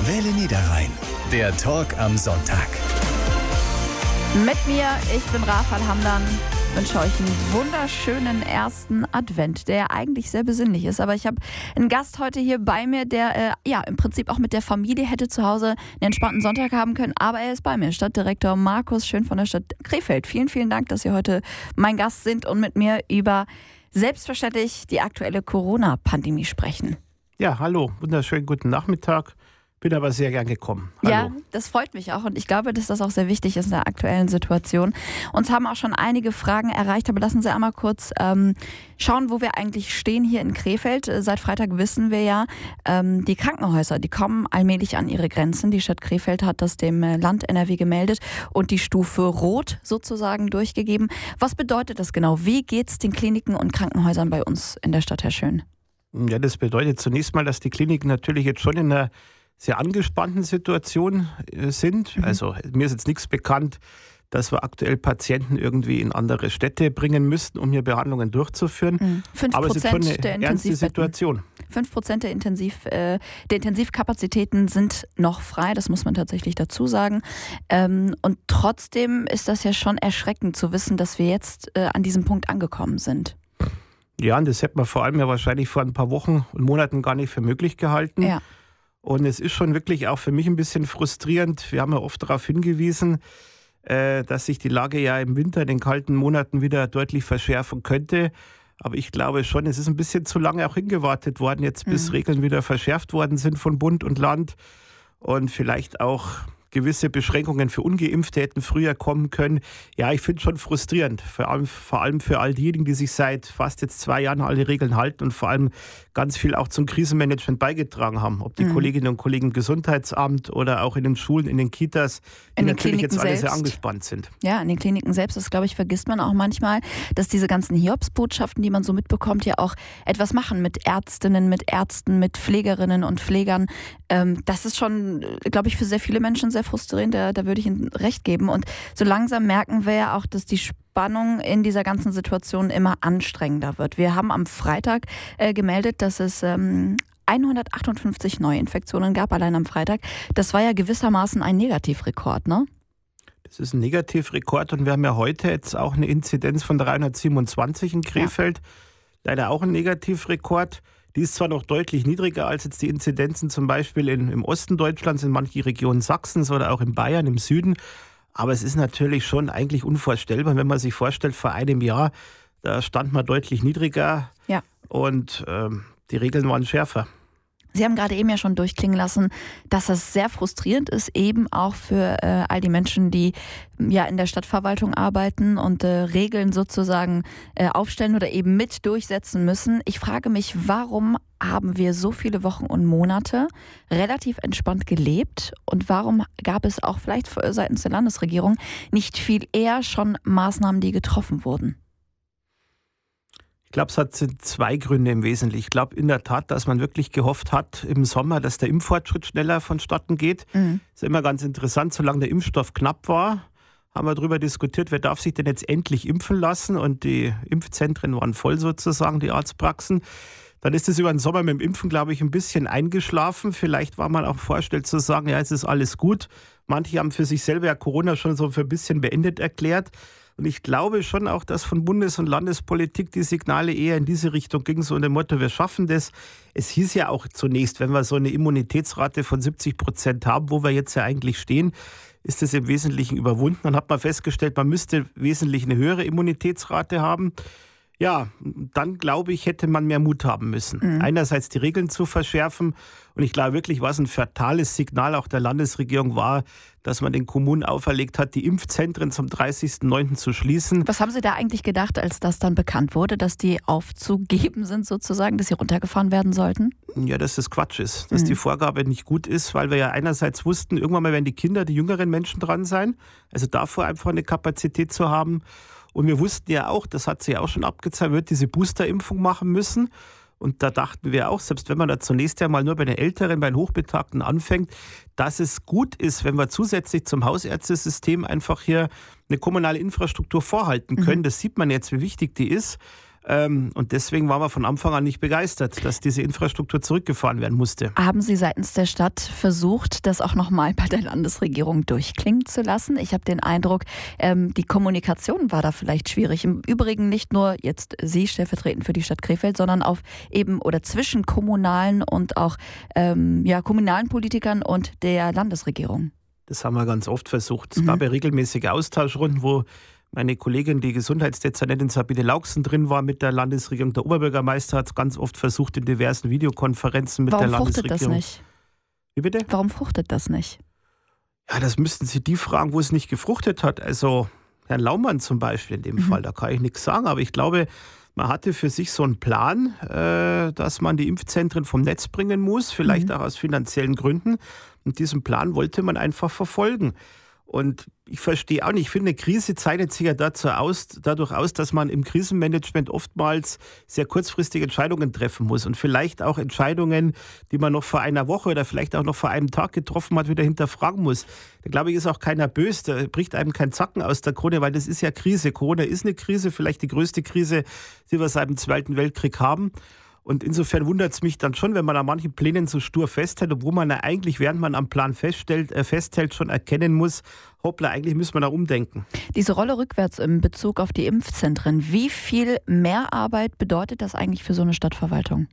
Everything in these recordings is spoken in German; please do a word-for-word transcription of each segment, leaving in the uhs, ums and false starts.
Welle Niederrhein, der Talk am Sonntag. Mit mir, ich bin Rafael Hamdan, wünsche euch einen wunderschönen ersten Advent, der eigentlich sehr besinnlich ist. Aber ich habe einen Gast heute hier bei mir, der äh, ja im Prinzip auch mit der Familie hätte zu Hause einen entspannten Sonntag haben können. Aber er ist bei mir, Stadtdirektor Markus Schön von der Stadt Krefeld. Vielen, vielen Dank, dass Sie heute mein Gast sind und mit mir über selbstverständlich die aktuelle Corona-Pandemie sprechen. Ja, hallo, wunderschönen guten Nachmittag. Bin aber sehr gern gekommen. Hallo. Ja, das freut mich auch und ich glaube, dass das auch sehr wichtig ist in der aktuellen Situation. Uns haben auch schon einige Fragen erreicht, aber lassen Sie einmal kurz ähm, schauen, wo wir eigentlich stehen hier in Krefeld. Seit Freitag wissen wir ja, ähm, die Krankenhäuser, die kommen allmählich an ihre Grenzen. Die Stadt Krefeld hat das dem Land N R W gemeldet und die Stufe Rot sozusagen durchgegeben. Was bedeutet das genau? Wie geht es den Kliniken und Krankenhäusern bei uns in der Stadt, Herr Schön? Ja, das bedeutet zunächst mal, dass die Kliniken natürlich jetzt schon in einer sehr angespannten Situation sind. Mhm. Also mir ist jetzt nichts bekannt, dass wir aktuell Patienten irgendwie in andere Städte bringen müssten, um hier Behandlungen durchzuführen. Mhm. fünf Prozent Aber es ist schon eine der ernste Situation. fünf Prozent der, Intensiv, äh, der Intensivkapazitäten sind noch frei, das muss man tatsächlich dazu sagen. Ähm, und trotzdem ist das ja schon erschreckend zu wissen, dass wir jetzt äh, an diesem Punkt angekommen sind. Ja, und das hätte man vor allem ja wahrscheinlich vor ein paar Wochen und Monaten gar nicht für möglich gehalten. Ja. Und es ist schon wirklich auch für mich ein bisschen frustrierend. Wir haben ja oft darauf hingewiesen, äh, dass sich die Lage ja im Winter, in den kalten Monaten wieder deutlich verschärfen könnte. Aber ich glaube schon, es ist ein bisschen zu lange auch hingewartet worden, jetzt bis mhm. Regeln wieder verschärft worden sind von Bund und Land. Und vielleicht auch gewisse Beschränkungen für Ungeimpfte hätten früher kommen können. Ja, ich finde es schon frustrierend, vor allem, vor allem für all diejenigen, die sich seit fast jetzt zwei Jahren alle Regeln halten und vor allem ganz viel auch zum Krisenmanagement beigetragen haben. Ob die mhm. Kolleginnen und Kollegen im Gesundheitsamt oder auch in den Schulen, in den Kitas, die in den natürlich Kliniken jetzt alle selbst. sehr angespannt sind. Ja, in den Kliniken selbst, das glaube ich, vergisst man auch manchmal, dass diese ganzen Hiobsbotschaften, die man so mitbekommt, ja auch etwas machen mit Ärztinnen, mit Ärzten, mit Pflegerinnen und Pflegern. Ähm, das ist schon, glaube ich, für sehr viele Menschen sehr frustrierend, da, da würde ich Ihnen recht geben. Und so langsam merken wir ja auch, dass die Spannung in dieser ganzen Situation immer anstrengender wird. Wir haben am Freitag äh, gemeldet, dass es ähm, hundertachtundfünfzig Neuinfektionen gab, allein am Freitag. Das war ja gewissermaßen ein Negativrekord, ne? Das ist ein Negativrekord und wir haben ja heute jetzt auch eine Inzidenz von dreihundertsiebenundzwanzig in Krefeld. Ja. Leider auch ein Negativrekord. Die ist zwar noch deutlich niedriger als jetzt die Inzidenzen zum Beispiel in, im Osten Deutschlands, in manchen Regionen Sachsens oder auch in Bayern im Süden. Aber es ist natürlich schon eigentlich unvorstellbar, wenn man sich vorstellt, vor einem Jahr, da stand man deutlich niedriger ja. und ähm, die Regeln waren schärfer. Sie haben gerade eben ja schon durchklingen lassen, dass das sehr frustrierend ist, eben auch für äh, all die Menschen, die ja in der Stadtverwaltung arbeiten und äh, Regeln sozusagen äh, aufstellen oder eben mit durchsetzen müssen. Ich frage mich, warum haben wir so viele Wochen und Monate relativ entspannt gelebt und warum gab es auch vielleicht seitens der Landesregierung nicht viel eher schon Maßnahmen, die getroffen wurden? Ich glaube, es hat zwei Gründe im Wesentlichen. Ich glaube in der Tat, dass man wirklich gehofft hat im Sommer, dass der Impffortschritt schneller vonstatten geht. Mhm. Ist immer ganz interessant, solange der Impfstoff knapp war, haben wir darüber diskutiert, wer darf sich denn jetzt endlich impfen lassen. Und die Impfzentren waren voll sozusagen, die Arztpraxen. Dann ist es über den Sommer mit dem Impfen, glaube ich, ein bisschen eingeschlafen. Vielleicht war man auch vorstellt zu sagen, ja, es ist alles gut. Manche haben für sich selber ja Corona schon so für ein bisschen beendet erklärt. Und ich glaube schon auch, dass von Bundes- und Landespolitik die Signale eher in diese Richtung gingen, so unter dem Motto, wir schaffen das. Es hieß ja auch zunächst, wenn wir so eine Immunitätsrate von siebzig Prozent haben, wo wir jetzt ja eigentlich stehen, ist das im Wesentlichen überwunden. Dann hat man festgestellt, man müsste wesentlich eine höhere Immunitätsrate haben. Ja, dann glaube ich, hätte man mehr Mut haben müssen. Mhm. Einerseits die Regeln zu verschärfen und ich glaube wirklich, was ein fatales Signal auch der Landesregierung war, dass man den Kommunen auferlegt hat, die Impfzentren zum dreißigsten neunten zu schließen. Was haben Sie da eigentlich gedacht, als das dann bekannt wurde, dass die aufzugeben sind sozusagen, dass sie runtergefahren werden sollten? Ja, dass das Quatsch ist, dass mhm. die Vorgabe nicht gut ist, weil wir ja einerseits wussten, irgendwann mal werden die Kinder, die jüngeren Menschen dran sein, also davor einfach eine Kapazität zu haben. Und wir wussten ja auch, das hat sich ja auch schon abgezeichnet, wird diese Boosterimpfung machen müssen. Und da dachten wir auch, selbst wenn man da zunächst ja mal nur bei den Älteren, bei den Hochbetagten anfängt, dass es gut ist, wenn wir zusätzlich zum Hausärztesystem einfach hier eine kommunale Infrastruktur vorhalten können. Mhm. Das sieht man jetzt, wie wichtig die ist. Und deswegen waren wir von Anfang an nicht begeistert, dass diese Infrastruktur zurückgefahren werden musste. Haben Sie seitens der Stadt versucht, das auch nochmal bei der Landesregierung durchklingen zu lassen? Ich habe den Eindruck, ähm, die Kommunikation war da vielleicht schwierig. Im Übrigen nicht nur jetzt Sie stellvertretend für die Stadt Krefeld, sondern auf eben oder zwischen kommunalen und auch ähm, ja, kommunalen Politikern und der Landesregierung. Das haben wir ganz oft versucht. Es Mhm. gab ja regelmäßige Austauschrunden, wo meine Kollegin, die Gesundheitsdezernentin Sabine Lauksen, drin war mit der Landesregierung. Der Oberbürgermeister hat es ganz oft versucht in diversen Videokonferenzen mit Warum der Landesregierung. Warum fruchtet das nicht? Wie bitte? Warum fruchtet das nicht? Ja, das müssten Sie die fragen, wo es nicht gefruchtet hat. Also Herrn Laumann zum Beispiel in dem Mhm. Fall, da kann ich nichts sagen. Aber ich glaube, man hatte für sich so einen Plan, äh, dass man die Impfzentren vom Netz bringen muss, vielleicht Mhm. auch aus finanziellen Gründen. Und diesen Plan wollte man einfach verfolgen. Und ich verstehe auch nicht, ich finde, eine Krise zeichnet sich ja dazu aus, dadurch aus, dass man im Krisenmanagement oftmals sehr kurzfristige Entscheidungen treffen muss und vielleicht auch Entscheidungen, die man noch vor einer Woche oder vielleicht auch noch vor einem Tag getroffen hat, wieder hinterfragen muss. Da glaube ich, ist auch keiner böse, da bricht einem kein Zacken aus der Krone, weil das ist ja Krise. Corona ist eine Krise, vielleicht die größte Krise, die wir seit dem Zweiten Weltkrieg haben. Und insofern wundert es mich dann schon, wenn man an manchen Plänen so stur festhält, obwohl man ja eigentlich, während man am Plan feststellt, äh, festhält, schon erkennen muss, hoppla, eigentlich müssen wir da umdenken. Diese Rolle rückwärts in Bezug auf die Impfzentren, wie viel Mehrarbeit bedeutet das eigentlich für so eine Stadtverwaltung?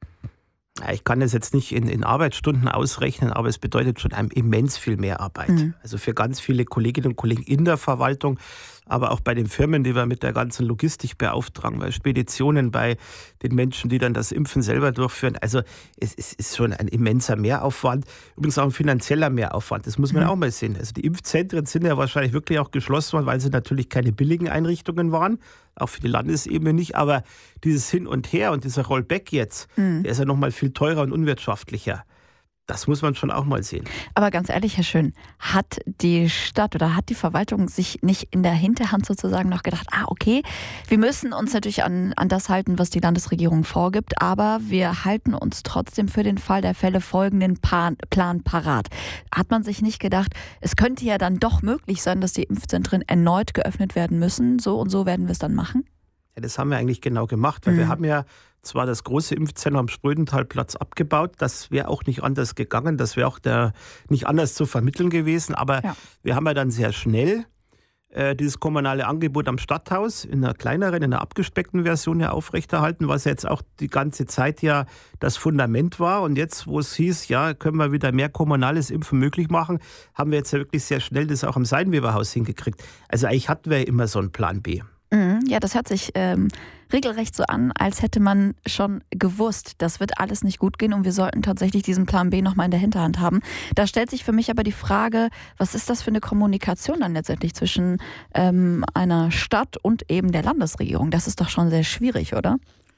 Ja, ich kann das jetzt nicht in, in Arbeitsstunden ausrechnen, aber es bedeutet schon einem immens viel Mehrarbeit. Mhm. Also für ganz viele Kolleginnen und Kollegen in der Verwaltung, aber auch bei den Firmen, die wir mit der ganzen Logistik beauftragen, bei Speditionen, bei den Menschen, die dann das Impfen selber durchführen. Also es, es ist schon ein immenser Mehraufwand, übrigens auch ein finanzieller Mehraufwand, das muss man mhm. auch mal sehen. Also die Impfzentren sind ja wahrscheinlich wirklich auch geschlossen worden, weil sie natürlich keine billigen Einrichtungen waren, auch für die Landesebene nicht, aber dieses Hin und Her und dieser Rollback jetzt, mhm. der ist ja nochmal viel teurer und unwirtschaftlicher. Das muss man schon auch mal sehen. Aber ganz ehrlich, Herr Schön, hat die Stadt oder hat die Verwaltung sich nicht in der Hinterhand sozusagen noch gedacht, ah okay, wir müssen uns natürlich an, an das halten, was die Landesregierung vorgibt, aber wir halten uns trotzdem für den Fall der Fälle folgenden Plan, Plan parat. Hat man sich nicht gedacht, es könnte ja dann doch möglich sein, dass die Impfzentren erneut geöffnet werden müssen, so und so werden wir es dann machen? Ja, das haben wir eigentlich genau gemacht, weil mhm. wir haben ja zwar das große Impfzentrum am Sprödentalplatz abgebaut, das wäre auch nicht anders gegangen, das wäre auch der, nicht anders zu vermitteln gewesen, aber ja. wir haben ja dann sehr schnell äh, dieses kommunale Angebot am Stadthaus in einer kleineren, in einer abgespeckten Version ja aufrechterhalten, was jetzt auch die ganze Zeit ja das Fundament war. Und jetzt, wo es hieß, ja, können wir wieder mehr kommunales Impfen möglich machen, haben wir jetzt ja wirklich sehr schnell das auch am Seidenweberhaus hingekriegt. Also eigentlich hatten wir ja immer so einen Plan B. Ja, das hört sich ähm, regelrecht so an, als hätte man schon gewusst, das wird alles nicht gut gehen und wir sollten tatsächlich diesen Plan B nochmal in der Hinterhand haben. Da stellt sich für mich aber die Frage, was ist das für eine Kommunikation dann letztendlich zwischen ähm, einer Stadt und eben der Landesregierung? Das ist doch schon sehr schwierig, oder?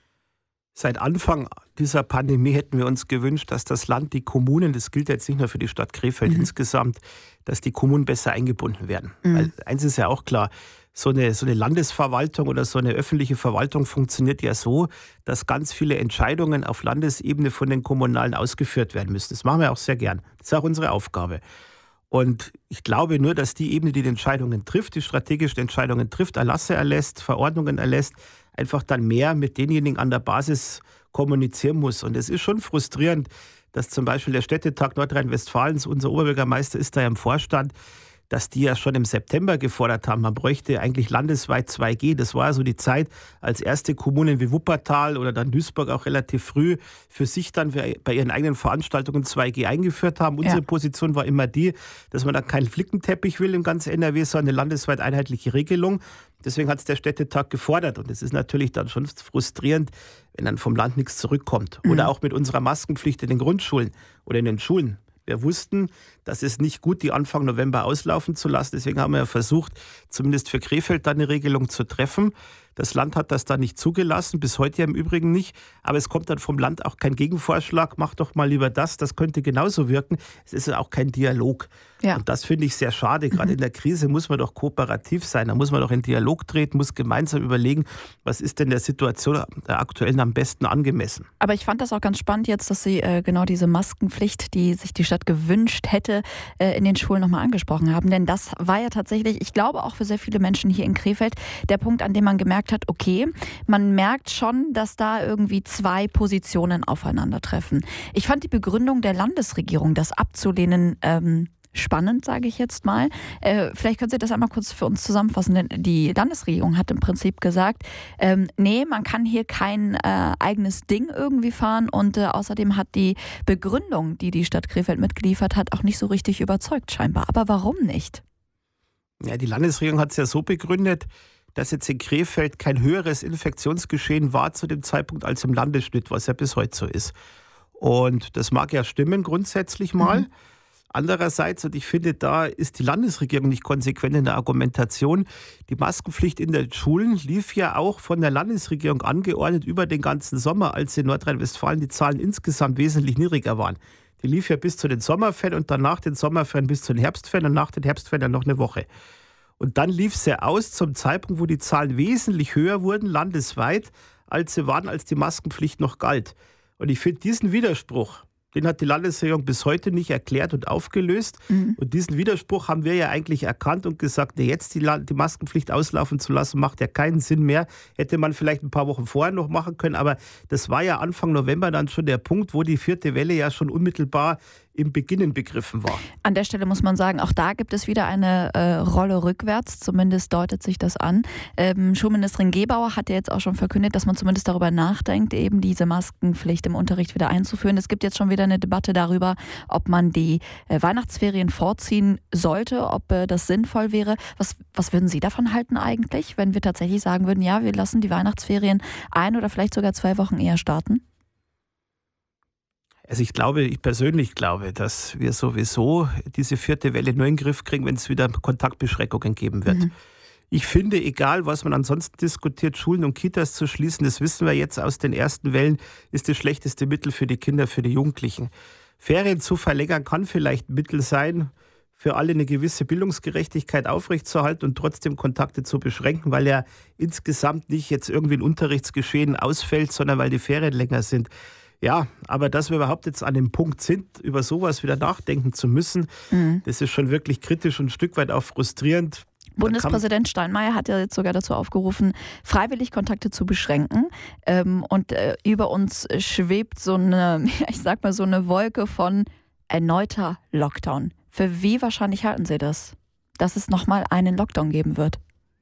Seit Anfang dieser Pandemie hätten wir uns gewünscht, dass das Land, die Kommunen, das gilt jetzt nicht nur für die Stadt Krefeld mhm. insgesamt, dass die Kommunen besser eingebunden werden. Mhm. Weil eins ist ja auch klar, so eine, so eine Landesverwaltung oder so eine öffentliche Verwaltung funktioniert ja so, dass ganz viele Entscheidungen auf Landesebene von den Kommunalen ausgeführt werden müssen. Das machen wir auch sehr gern. Das ist auch unsere Aufgabe. Und ich glaube nur, dass die Ebene, die die Entscheidungen trifft, die strategischen Entscheidungen trifft, Erlasse erlässt, Verordnungen erlässt, einfach dann mehr mit denjenigen an der Basis kommunizieren muss. Und es ist schon frustrierend, dass zum Beispiel der Städtetag Nordrhein-Westfalens, unser Oberbürgermeister ist da ja im Vorstand, dass die ja schon im September gefordert haben, man bräuchte eigentlich landesweit zwei G. Das war so die Zeit, als erste Kommunen wie Wuppertal oder dann Duisburg auch relativ früh für sich dann bei ihren eigenen Veranstaltungen zwei G eingeführt haben. Unsere ja. Position war immer die, dass man da keinen Flickenteppich will im ganzen N R W, sondern eine landesweit einheitliche Regelung. Deswegen hat es der Städtetag gefordert. Und es ist natürlich dann schon frustrierend, wenn dann vom Land nichts zurückkommt. Mhm. Oder auch mit unserer Maskenpflicht in den Grundschulen oder in den Schulen. Wir wussten, dass es nicht gut, die Anfang November auslaufen zu lassen. Deswegen haben wir ja versucht, zumindest für Krefeld da eine Regelung zu treffen. Das Land hat das da nicht zugelassen, bis heute ja im Übrigen nicht. Aber es kommt dann vom Land auch kein Gegenvorschlag. Mach doch mal lieber das, das könnte genauso wirken. Es ist ja auch kein Dialog. Ja. Und das finde ich sehr schade. Gerade mhm. in der Krise muss man doch kooperativ sein. Da muss man doch in Dialog treten, muss gemeinsam überlegen, was ist denn der Situation der aktuellen am besten angemessen. Aber ich fand das auch ganz spannend jetzt, dass Sie äh, genau diese Maskenpflicht, die sich die Stadt gewünscht hätte, äh, in den Schulen nochmal angesprochen haben. Denn das war ja tatsächlich, ich glaube auch für sehr viele Menschen hier in Krefeld, der Punkt, an dem man gemerkt gesagt hat, okay, man merkt schon, dass da irgendwie zwei Positionen aufeinandertreffen. Ich fand die Begründung der Landesregierung, das abzulehnen, ähm, spannend, sage ich jetzt mal. Äh, vielleicht können Sie das einmal kurz für uns zusammenfassen, denn die Landesregierung hat im Prinzip gesagt, ähm, nee, man kann hier kein äh, eigenes Ding irgendwie fahren und äh, außerdem hat die Begründung, die die Stadt Krefeld mitgeliefert hat, auch nicht so richtig überzeugt scheinbar. Aber warum nicht? Ja, die Landesregierung hat es ja so begründet, dass jetzt in Krefeld kein höheres Infektionsgeschehen war zu dem Zeitpunkt als im Landesschnitt, was ja bis heute so ist. Und das mag ja stimmen grundsätzlich mal. Mhm. Andererseits, und ich finde, da ist die Landesregierung nicht konsequent in der Argumentation, die Maskenpflicht in den Schulen lief ja auch von der Landesregierung angeordnet über den ganzen Sommer, als in Nordrhein-Westfalen die Zahlen insgesamt wesentlich niedriger waren. Die lief ja bis zu den Sommerferien und danach den Sommerferien bis zu den Herbstferien und nach den Herbstferien dann noch eine Woche. Und dann lief sie aus zum Zeitpunkt, wo die Zahlen wesentlich höher wurden, landesweit, als sie waren, als die Maskenpflicht noch galt. Und ich finde diesen Widerspruch, den hat die Landesregierung bis heute nicht erklärt und aufgelöst. Mhm. Und diesen Widerspruch haben wir ja eigentlich erkannt und gesagt, nee, jetzt die, die Maskenpflicht auslaufen zu lassen, macht ja keinen Sinn mehr. Hätte man vielleicht ein paar Wochen vorher noch machen können. Aber das war ja Anfang November dann schon der Punkt, wo die vierte Welle ja schon unmittelbar im Beginnen begriffen war. An der Stelle muss man sagen, auch da gibt es wieder eine äh, Rolle rückwärts, zumindest deutet sich das an. Ähm, Schulministerin Gebauer hat ja jetzt auch schon verkündet, dass man zumindest darüber nachdenkt, eben diese Maskenpflicht im Unterricht wieder einzuführen. Es gibt jetzt schon wieder eine Debatte darüber, ob man die äh, Weihnachtsferien vorziehen sollte, ob äh, das sinnvoll wäre. Was, was würden Sie davon halten eigentlich, wenn wir tatsächlich sagen würden, ja, wir lassen die Weihnachtsferien ein oder vielleicht sogar zwei Wochen eher starten? Also ich glaube, ich persönlich glaube, dass wir sowieso diese vierte Welle nur in den Griff kriegen, wenn es wieder Kontaktbeschränkungen geben wird. Mhm. Ich finde, egal was man ansonsten diskutiert, Schulen und Kitas zu schließen, das wissen wir jetzt aus den ersten Wellen, ist das schlechteste Mittel für die Kinder, für die Jugendlichen. Ferien zu verlängern kann vielleicht ein Mittel sein, für alle eine gewisse Bildungsgerechtigkeit aufrechtzuerhalten und trotzdem Kontakte zu beschränken, weil ja insgesamt nicht jetzt irgendwie ein Unterrichtsgeschehen ausfällt, sondern weil die Ferien länger sind. Ja, aber dass wir überhaupt jetzt an dem Punkt sind, über sowas wieder nachdenken zu müssen, mhm. das ist schon wirklich kritisch und ein Stück weit auch frustrierend. Bundespräsident Steinmeier hat ja jetzt sogar dazu aufgerufen, freiwillig Kontakte zu beschränken. Ähm, und äh, über uns schwebt so eine, ich sag mal, so eine Wolke von erneuter Lockdown. Für wie wahrscheinlich halten Sie das, dass es nochmal einen Lockdown geben wird?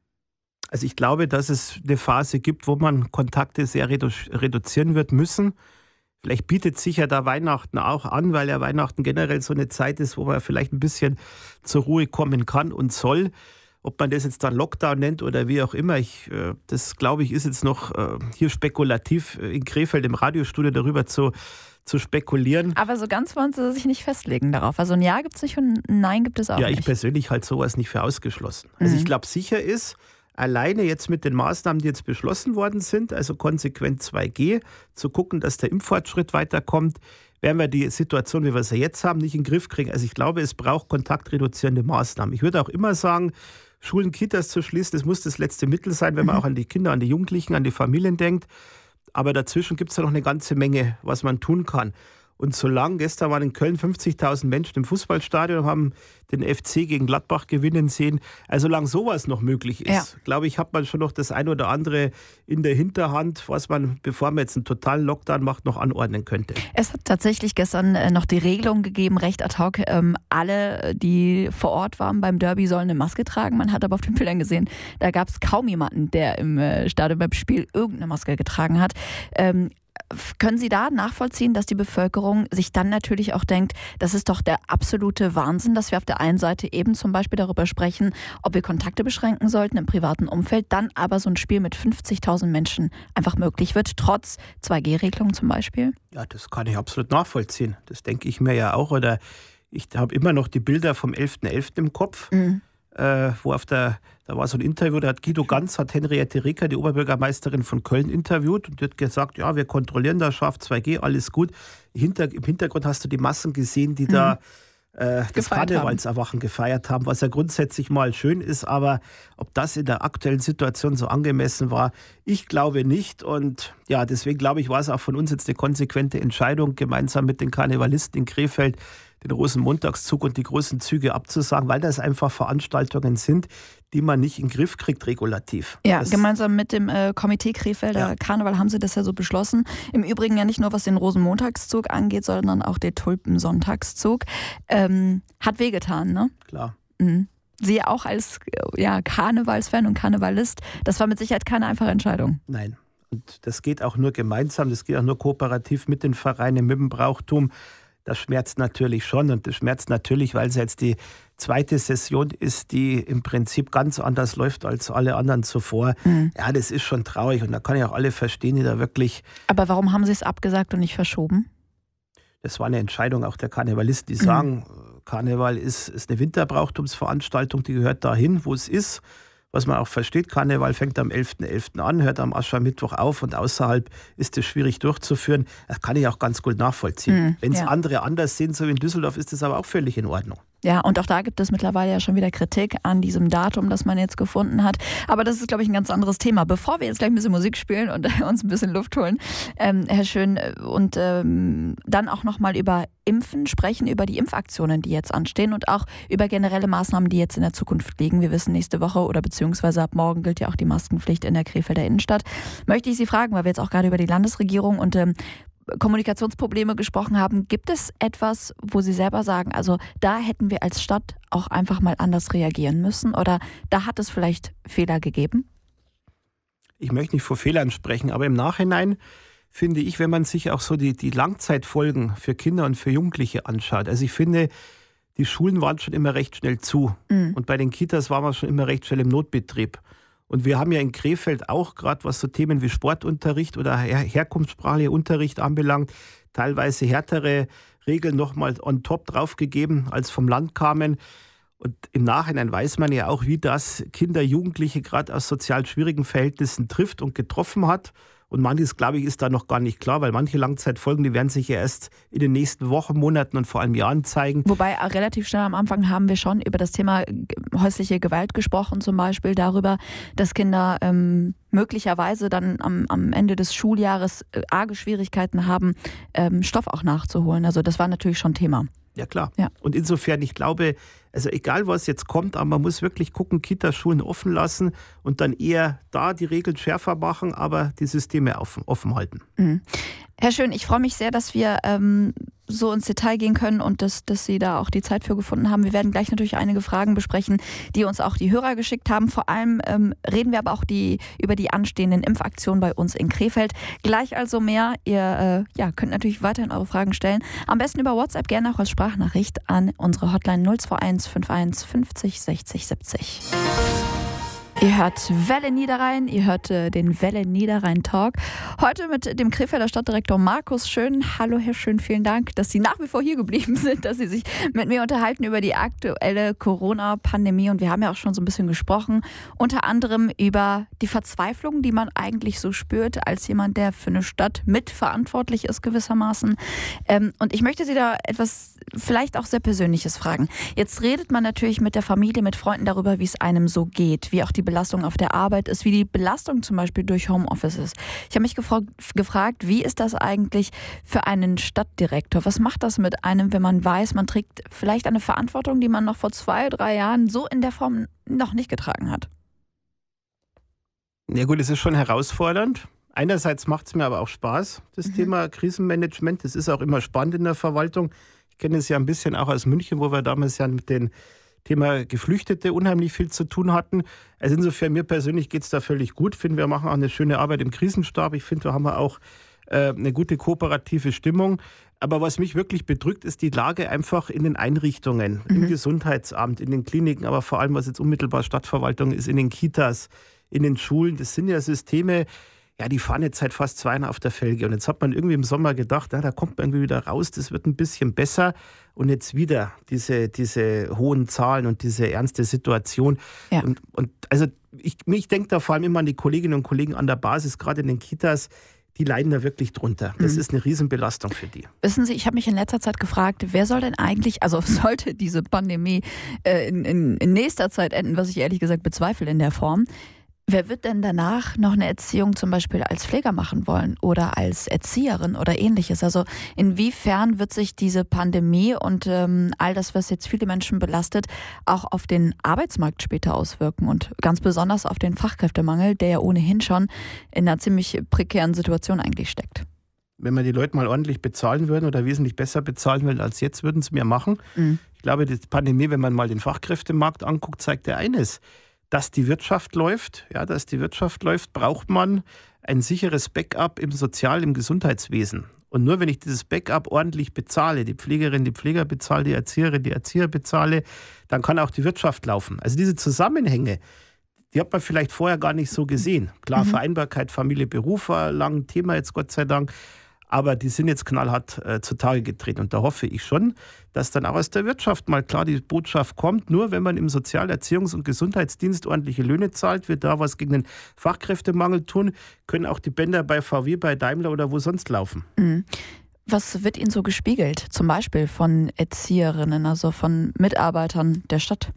Also ich glaube, dass es eine Phase gibt, wo man Kontakte sehr redu- reduzieren wird müssen. Vielleicht bietet sich ja da Weihnachten auch an, weil ja Weihnachten generell so eine Zeit ist, wo man vielleicht ein bisschen zur Ruhe kommen kann und soll. Ob man das jetzt dann Lockdown nennt oder wie auch immer, ich, das glaube ich ist jetzt noch hier spekulativ in Krefeld im Radiostudio darüber zu, zu spekulieren. Aber so ganz wollen Sie sich nicht festlegen darauf. Also ein Ja gibt es nicht und ein Nein gibt es auch ja, nicht. Ja, ich persönlich halte sowas nicht für ausgeschlossen. Also mhm. ich glaube, sicher ist, alleine jetzt mit den Maßnahmen, die jetzt beschlossen worden sind, also konsequent zwei G, zu gucken, dass der Impffortschritt weiterkommt, werden wir die Situation, wie wir sie jetzt haben, nicht in den Griff kriegen. Also ich glaube, es braucht kontaktreduzierende Maßnahmen. Ich würde auch immer sagen, Schulen, Kitas zu schließen, das muss das letzte Mittel sein, wenn man auch an die Kinder, an die Jugendlichen, an die Familien denkt. Aber dazwischen gibt es ja noch eine ganze Menge, was man tun kann. Und solange, gestern waren in Köln fünfzigtausend Menschen im Fußballstadion und haben den F C gegen Gladbach gewinnen sehen. Also solange sowas noch möglich ist, ja. glaube ich, hat man schon noch das ein oder andere in der Hinterhand, was man, bevor man jetzt einen totalen Lockdown macht, noch anordnen könnte. Es hat tatsächlich gestern noch die Regelung gegeben, recht ad hoc, ähm, alle, die vor Ort waren beim Derby, sollen eine Maske tragen. Man hat aber auf den Bildern gesehen, da gab es kaum jemanden, der im Stadion beim Spiel irgendeine Maske getragen hat. Ähm, Können Sie da nachvollziehen, dass die Bevölkerung sich dann natürlich auch denkt, das ist doch der absolute Wahnsinn, dass wir auf der einen Seite eben zum Beispiel darüber sprechen, ob wir Kontakte beschränken sollten im privaten Umfeld, dann aber so ein Spiel mit fünfzigtausend Menschen einfach möglich wird, trotz zwei G Regelung zum Beispiel? Ja, das kann ich absolut nachvollziehen. Das denke ich mir ja auch. Oder ich habe immer noch die Bilder vom elften elften im Kopf. Mhm. Äh, wo auf der, da war so ein Interview, da hat Guido Ganz, hat Henriette Reker, die Oberbürgermeisterin von Köln, interviewt und die hat gesagt, ja, wir kontrollieren das scharf, zwei G, alles gut. Hinter, Im Hintergrund hast du die Massen gesehen, die mhm. da äh, das Karnevalserwachen gefeiert haben, was ja grundsätzlich mal schön ist, aber ob das in der aktuellen Situation so angemessen war, ich glaube nicht. Und ja, deswegen glaube ich, war es auch von uns jetzt eine konsequente Entscheidung, gemeinsam mit den Karnevalisten in Krefeld, den Rosenmontagszug und die großen Züge abzusagen, weil das einfach Veranstaltungen sind, die man nicht in den Griff kriegt regulativ. Ja, das gemeinsam mit dem äh, Komitee Krefelder ja. Karneval haben sie das ja so beschlossen. Im Übrigen ja nicht nur, was den Rosenmontagszug angeht, sondern auch den Tulpensonntagszug. Ähm, hat wehgetan, ne? Klar. Mhm. Sie auch als ja, Karnevalsfan und Karnevalist, das war mit Sicherheit keine einfache Entscheidung. Nein. Und das geht auch nur gemeinsam, das geht auch nur kooperativ mit den Vereinen, mit dem Brauchtum. Das schmerzt natürlich schon und das schmerzt natürlich, weil es jetzt die zweite Session ist, die im Prinzip ganz anders läuft als alle anderen zuvor. Mhm. Ja, das ist schon traurig und da kann ich auch alle verstehen, die da wirklich... Aber warum haben Sie es abgesagt und nicht verschoben? Das war eine Entscheidung auch der Karnevalisten, die sagen, mhm. Karneval ist, ist eine Winterbrauchtumsveranstaltung, die gehört dahin, wo es ist. Was man auch versteht, Karneval fängt am elften elften an, hört am Aschermittwoch auf und außerhalb ist es schwierig durchzuführen. Das kann ich auch ganz gut nachvollziehen. Mhm, Wenn es ja. andere anders sehen, so wie in Düsseldorf, ist das aber auch völlig in Ordnung. Ja, und auch da gibt es mittlerweile ja schon wieder Kritik an diesem Datum, das man jetzt gefunden hat. Aber das ist, glaube ich, ein ganz anderes Thema. Bevor wir jetzt gleich ein bisschen Musik spielen und uns ein bisschen Luft holen, ähm, Herr Schön, und ähm, dann auch nochmal über Impfen sprechen, über die Impfaktionen, die jetzt anstehen und auch über generelle Maßnahmen, die jetzt in der Zukunft liegen. Wir wissen, nächste Woche oder beziehungsweise ab morgen gilt ja auch die Maskenpflicht in der Krefelder Innenstadt. Möchte ich Sie fragen, weil wir jetzt auch gerade über die Landesregierung und ähm, Kommunikationsprobleme gesprochen haben. Gibt es etwas, wo Sie selber sagen, also da hätten wir als Stadt auch einfach mal anders reagieren müssen oder da hat es vielleicht Fehler gegeben? Ich möchte nicht vor Fehlern sprechen, aber im Nachhinein finde ich, wenn man sich auch so die, die Langzeitfolgen für Kinder und für Jugendliche anschaut. Also ich finde, die Schulen waren schon immer recht schnell zu mhm. und bei den Kitas waren wir schon immer recht schnell im Notbetrieb. Und wir haben ja in Krefeld auch, gerade was so Themen wie Sportunterricht oder her- herkunftssprachlicher Unterricht anbelangt, teilweise härtere Regeln nochmal on top draufgegeben, als vom Land kamen. Und im Nachhinein weiß man ja auch, wie das Kinder, Jugendliche gerade aus sozial schwierigen Verhältnissen trifft und getroffen hat. Und manches, glaube ich, ist da noch gar nicht klar, weil manche Langzeitfolgen, die werden sich ja erst in den nächsten Wochen, Monaten und vor allem Jahren zeigen. Wobei relativ schnell am Anfang haben wir schon über das Thema häusliche Gewalt gesprochen, zum Beispiel darüber, dass Kinder ähm, möglicherweise dann am, am Ende des Schuljahres äh, arge Schwierigkeiten haben, ähm, Stoff auch nachzuholen. Also das war natürlich schon Thema. Ja, klar. Ja. Und insofern, ich glaube, also egal was jetzt kommt, aber man muss wirklich gucken, Kitas, Schulen offen lassen und dann eher da die Regeln schärfer machen, aber die Systeme offen, offen halten. Mhm. Herr Schön, ich freue mich sehr, dass wir ähm, so ins Detail gehen können und dass, dass Sie da auch die Zeit für gefunden haben. Wir werden gleich natürlich einige Fragen besprechen, die uns auch die Hörer geschickt haben. Vor allem ähm, reden wir aber auch die, über die anstehenden Impfaktionen bei uns in Krefeld. Gleich also mehr. Ihr äh, ja, könnt natürlich weiterhin eure Fragen stellen. Am besten über WhatsApp, gerne auch als Sprachnachricht an unsere Hotline null zwei eins fünf eins fünfzig sechzig siebzig. Ihr hört Welle Niederrhein, ihr hört äh, den Welle Niederrhein Talk. Heute mit dem Krefelder Stadtdirektor Markus Schön. Hallo Herr Schön, vielen Dank, dass Sie nach wie vor hier geblieben sind, dass Sie sich mit mir unterhalten über die aktuelle Corona-Pandemie. Und wir haben ja auch schon so ein bisschen gesprochen, unter anderem über die Verzweiflung, die man eigentlich so spürt, als jemand, der für eine Stadt mitverantwortlich ist gewissermaßen. Ähm, und ich möchte Sie da etwas vielleicht auch sehr Persönliches fragen. Jetzt redet man natürlich mit der Familie, mit Freunden darüber, wie es einem so geht, wie auch die Belastung auf der Arbeit ist, wie die Belastung zum Beispiel durch Homeoffice ist. Ich habe mich gefragt, gefragt, wie ist das eigentlich für einen Stadtdirektor? Was macht das mit einem, wenn man weiß, man trägt vielleicht eine Verantwortung, die man noch vor zwei, drei Jahren so in der Form noch nicht getragen hat? Ja gut, es ist schon herausfordernd. Einerseits macht es mir aber auch Spaß, das mhm. Thema Krisenmanagement. Das ist auch immer spannend in der Verwaltung. Ich kenne es ja ein bisschen auch aus München, wo wir damals ja mit dem Thema Geflüchtete unheimlich viel zu tun hatten. Also insofern, mir persönlich geht es da völlig gut. Ich finde, wir machen auch eine schöne Arbeit im Krisenstab. Ich finde, wir haben auch äh, eine gute kooperative Stimmung. Aber was mich wirklich bedrückt, ist die Lage einfach in den Einrichtungen, mhm. im Gesundheitsamt, in den Kliniken, aber vor allem, was jetzt unmittelbar Stadtverwaltung ist, in den Kitas, in den Schulen. Das sind ja Systeme, ja, die fahren jetzt seit fast zwei Jahren auf der Felge. Und jetzt hat man irgendwie im Sommer gedacht, ja, da kommt man irgendwie wieder raus, das wird ein bisschen besser. Und jetzt wieder diese, diese hohen Zahlen und diese ernste Situation. Ja. Und, und also ich, ich denke da vor allem immer an die Kolleginnen und Kollegen an der Basis, gerade in den Kitas, die leiden da wirklich drunter. Das mhm. ist eine Riesenbelastung für die. Wissen Sie, ich habe mich in letzter Zeit gefragt, wer soll denn eigentlich, also sollte diese Pandemie äh, in, in, in nächster Zeit enden, was ich ehrlich gesagt bezweifle in der Form, Wer wird denn danach noch eine Erziehung zum Beispiel als Pfleger machen wollen oder als Erzieherin oder ähnliches? Also inwiefern wird sich diese Pandemie und ähm, all das, was jetzt viele Menschen belastet, auch auf den Arbeitsmarkt später auswirken und ganz besonders auf den Fachkräftemangel, der ja ohnehin schon in einer ziemlich prekären Situation eigentlich steckt? Wenn wir die Leute mal ordentlich bezahlen würden oder wesentlich besser bezahlen würden als jetzt, würden sie mehr machen. Mhm. Ich glaube, die Pandemie, wenn man mal den Fachkräftemarkt anguckt, zeigt ja eines. Dass die Wirtschaft läuft, ja, dass die Wirtschaft läuft, braucht man ein sicheres Backup im Sozial-, im Gesundheitswesen. Und nur wenn ich dieses Backup ordentlich bezahle, die Pflegerin, die Pfleger bezahle, die Erzieherin, die Erzieher bezahle, dann kann auch die Wirtschaft laufen. Also diese Zusammenhänge, die hat man vielleicht vorher gar nicht so gesehen. Klar, mhm. Vereinbarkeit, Familie, Beruf war lang ein Thema jetzt, Gott sei Dank. Aber die sind jetzt knallhart äh, zutage getreten. Und da hoffe ich schon, dass dann auch aus der Wirtschaft mal klar die Botschaft kommt, nur wenn man im Sozial-, Erziehungs- und Gesundheitsdienst ordentliche Löhne zahlt, wird da was gegen den Fachkräftemangel tun, können auch die Bänder bei V W, bei Daimler oder wo sonst laufen. Mhm. Was wird Ihnen so gespiegelt? Zum Beispiel von Erzieherinnen, also von Mitarbeitern der Stadt?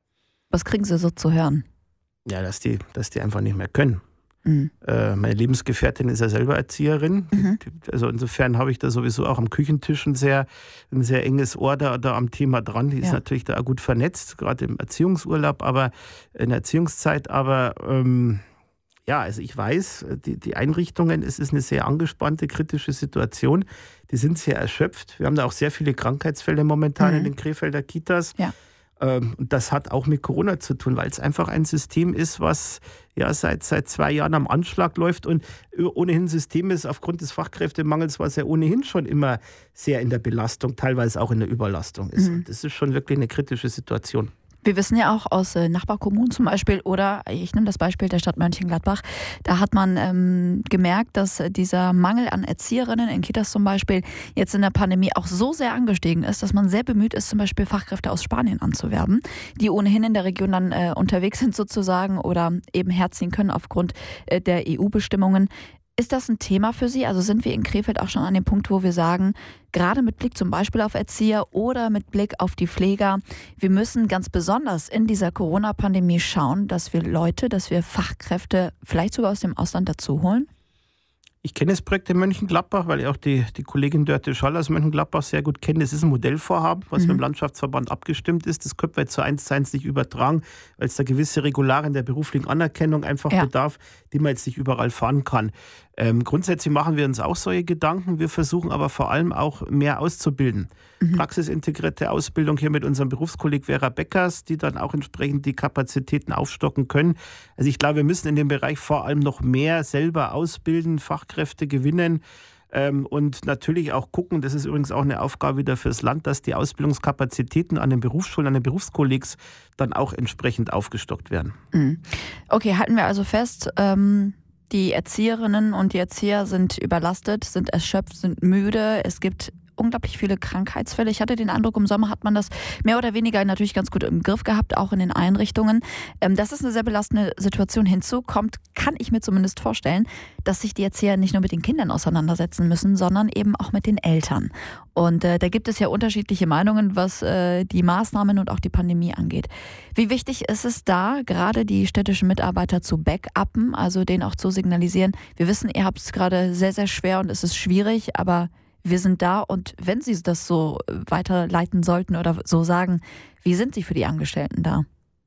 Was kriegen Sie so zu hören? Ja, dass die, dass die einfach nicht mehr können. Mhm. Äh, meine Lebensgefährtin ist ja selber Erzieherin. Mhm. Also insofern habe ich da sowieso auch am Küchentisch ein sehr, ein sehr enges Ohr da, da am Thema dran. Die ist ja. natürlich da auch gut vernetzt, gerade im Erziehungsurlaub, aber in der Erziehungszeit. Aber ähm, ja, also ich weiß, die, die Einrichtungen, es ist eine sehr angespannte, kritische Situation. Die sind sehr erschöpft. Wir haben da auch sehr viele Krankheitsfälle momentan mhm. in den Krefelder Kitas. Ja. Und das hat auch mit Corona zu tun, weil es einfach ein System ist, was ja seit, seit zwei Jahren am Anschlag läuft und ohnehin ein System ist aufgrund des Fachkräftemangels, was ja ohnehin schon immer sehr in der Belastung, teilweise auch in der Überlastung ist. Mhm. Und das ist schon wirklich eine kritische Situation. Wir wissen ja auch aus äh, Nachbarkommunen zum Beispiel, oder ich nehme das Beispiel der Stadt Mönchengladbach, da hat man ähm, gemerkt, dass äh, dieser Mangel an Erzieherinnen in Kitas zum Beispiel jetzt in der Pandemie auch so sehr angestiegen ist, dass man sehr bemüht ist, zum Beispiel Fachkräfte aus Spanien anzuwerben, die ohnehin in der Region dann äh, unterwegs sind sozusagen oder eben herziehen können aufgrund äh, der E U-Bestimmungen. Ist das ein Thema für Sie? Also sind wir in Krefeld auch schon an dem Punkt, wo wir sagen, gerade mit Blick zum Beispiel auf Erzieher oder mit Blick auf die Pfleger, wir müssen ganz besonders in dieser Corona-Pandemie schauen, dass wir Leute, dass wir Fachkräfte vielleicht sogar aus dem Ausland dazu holen? Ich kenne das Projekt in Mönchengladbach, weil ich auch die, die Kollegin Dörte Schall aus Mönchengladbach sehr gut kenne. Das ist ein Modellvorhaben, was mhm. mit dem Landschaftsverband abgestimmt ist. Das könnte man jetzt zu eins zu eins nicht übertragen, weil es da gewisse Regularien der beruflichen Anerkennung einfach ja. bedarf, die man jetzt nicht überall fahren kann. Ähm, grundsätzlich machen wir uns auch solche Gedanken. Wir versuchen aber vor allem auch mehr auszubilden. Mhm. Praxisintegrierte Ausbildung hier mit unserem Berufskolleg Vera Beckers, die dann auch entsprechend die Kapazitäten aufstocken können. Also ich glaube, wir müssen in dem Bereich vor allem noch mehr selber ausbilden, Fachkräfte gewinnen ähm, und natürlich auch gucken, das ist übrigens auch eine Aufgabe wieder fürs Land, dass die Ausbildungskapazitäten an den Berufsschulen, an den Berufskollegs dann auch entsprechend aufgestockt werden. Mhm. Okay, halten wir also fest, ähm die Erzieherinnen und die Erzieher sind überlastet, sind erschöpft, sind müde. Es gibt unglaublich viele Krankheitsfälle. Ich hatte den Eindruck, im Sommer hat man das mehr oder weniger natürlich ganz gut im Griff gehabt, auch in den Einrichtungen. Das ist eine sehr belastende Situation. Hinzu kommt, kann ich mir zumindest vorstellen, dass sich die Erzieher nicht nur mit den Kindern auseinandersetzen müssen, sondern eben auch mit den Eltern. Und äh, da gibt es ja unterschiedliche Meinungen, was äh, die Maßnahmen und auch die Pandemie angeht. Wie wichtig ist es da, gerade die städtischen Mitarbeiter zu backuppen, also denen auch zu signalisieren, wir wissen, ihr habt es gerade sehr, sehr schwer und es ist schwierig, aber wir sind da, und wenn Sie das so weiterleiten sollten oder so sagen, wie sind Sie für die Angestellten da?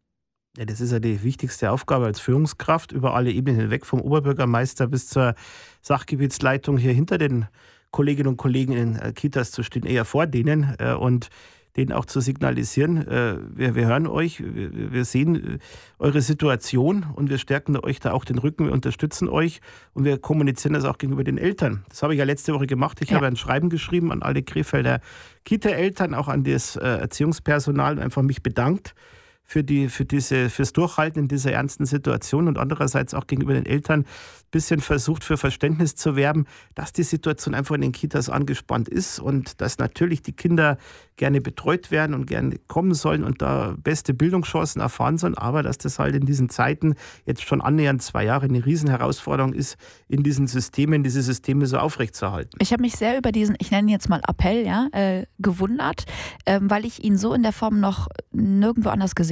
Ja, das ist ja die wichtigste Aufgabe als Führungskraft, über alle Ebenen hinweg, vom Oberbürgermeister bis zur Sachgebietsleitung hier hinter den Kolleginnen und Kollegen in den Kitas zu stehen, eher vor denen und denen auch zu signalisieren, wir, wir hören euch, wir, wir sehen eure Situation und wir stärken euch da auch den Rücken, wir unterstützen euch und wir kommunizieren das auch gegenüber den Eltern. Das habe ich ja letzte Woche gemacht. Ich ja. habe ein Schreiben geschrieben an alle Krefelder Kita-Eltern, auch an das Erziehungspersonal und einfach mich bedankt für die, für diese, fürs Durchhalten in dieser ernsten Situation und andererseits auch gegenüber den Eltern ein bisschen versucht, für Verständnis zu werben, dass die Situation einfach in den Kitas angespannt ist und dass natürlich die Kinder gerne betreut werden und gerne kommen sollen und da beste Bildungschancen erfahren sollen, aber dass das halt in diesen Zeiten jetzt schon annähernd zwei Jahre eine Riesenherausforderung ist, in diesen Systemen, diese Systeme so aufrechtzuerhalten. Ich habe mich sehr über diesen, ich nenne ihn jetzt mal Appell, ja, äh, gewundert, äh, weil ich ihn so in der Form noch nirgendwo anders gesehen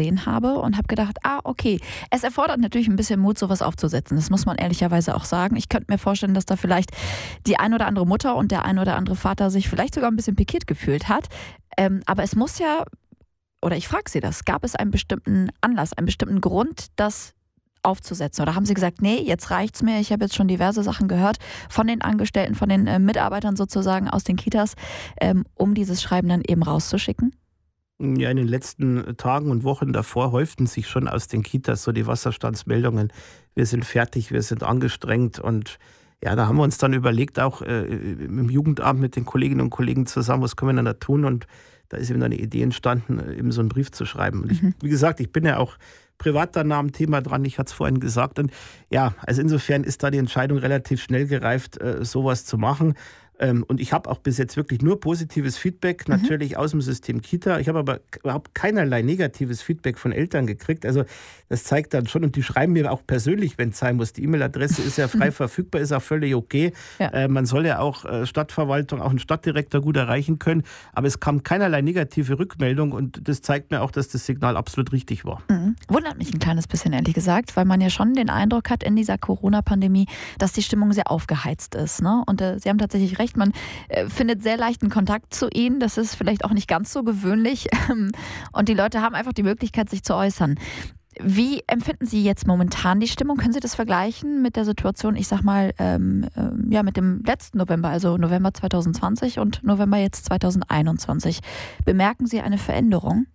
gesehen habe und habe gedacht, ah, okay, es erfordert natürlich ein bisschen Mut, sowas aufzusetzen. Das muss man ehrlicherweise auch sagen. Ich könnte mir vorstellen, dass da vielleicht die ein oder andere Mutter und der ein oder andere Vater sich vielleicht sogar ein bisschen pikiert gefühlt hat. Ähm, aber es muss ja, oder ich frage Sie das, gab es einen bestimmten Anlass, einen bestimmten Grund, das aufzusetzen? Oder haben Sie gesagt, nee, jetzt reicht's mir, ich habe jetzt schon diverse Sachen gehört von den Angestellten, von den äh, Mitarbeitern sozusagen aus den Kitas, ähm, um dieses Schreiben dann eben rauszuschicken? Ja, in den letzten Tagen und Wochen davor häuften sich schon aus den Kitas so die Wasserstandsmeldungen. Wir sind fertig, wir sind angestrengt und ja, da haben wir uns dann überlegt, auch äh, im Jugendamt mit den Kolleginnen und Kollegen zusammen, was können wir denn da tun? Und da ist eben eine Idee entstanden, eben so einen Brief zu schreiben. Und ich, mhm. wie gesagt, ich bin ja auch privat dann nah am Thema dran, ich hatte es vorhin gesagt. Und ja, also insofern ist da die Entscheidung relativ schnell gereift, äh, sowas zu machen. Ähm, und ich habe auch bis jetzt wirklich nur positives Feedback, natürlich mhm. aus dem System Kita. Ich habe aber überhaupt keinerlei negatives Feedback von Eltern gekriegt. Also das zeigt dann schon, und die schreiben mir auch persönlich, wenn es sein muss. Die E-Mail-Adresse ist ja frei verfügbar, ist auch völlig okay. Ja. Äh, man soll ja auch äh, Stadtverwaltung, auch einen Stadtdirektor gut erreichen können. Aber es kam keinerlei negative Rückmeldung und das zeigt mir auch, dass das Signal absolut richtig war. Mhm. Wundert mich ein kleines bisschen, ehrlich gesagt, weil man ja schon den Eindruck hat in dieser Corona-Pandemie, dass die Stimmung sehr aufgeheizt ist. Ne? Und äh, Sie haben tatsächlich recht, man äh, findet sehr leichten Kontakt zu ihnen. Das ist vielleicht auch nicht ganz so gewöhnlich. Und die Leute haben einfach die Möglichkeit, sich zu äußern. Wie empfinden Sie jetzt momentan die Stimmung? Können Sie das vergleichen mit der Situation, ich sag mal, ähm, ähm, ja, mit dem letzten November, also November zwanzig zwanzig und November jetzt zwanzig einundzwanzig? Bemerken Sie eine Veränderung?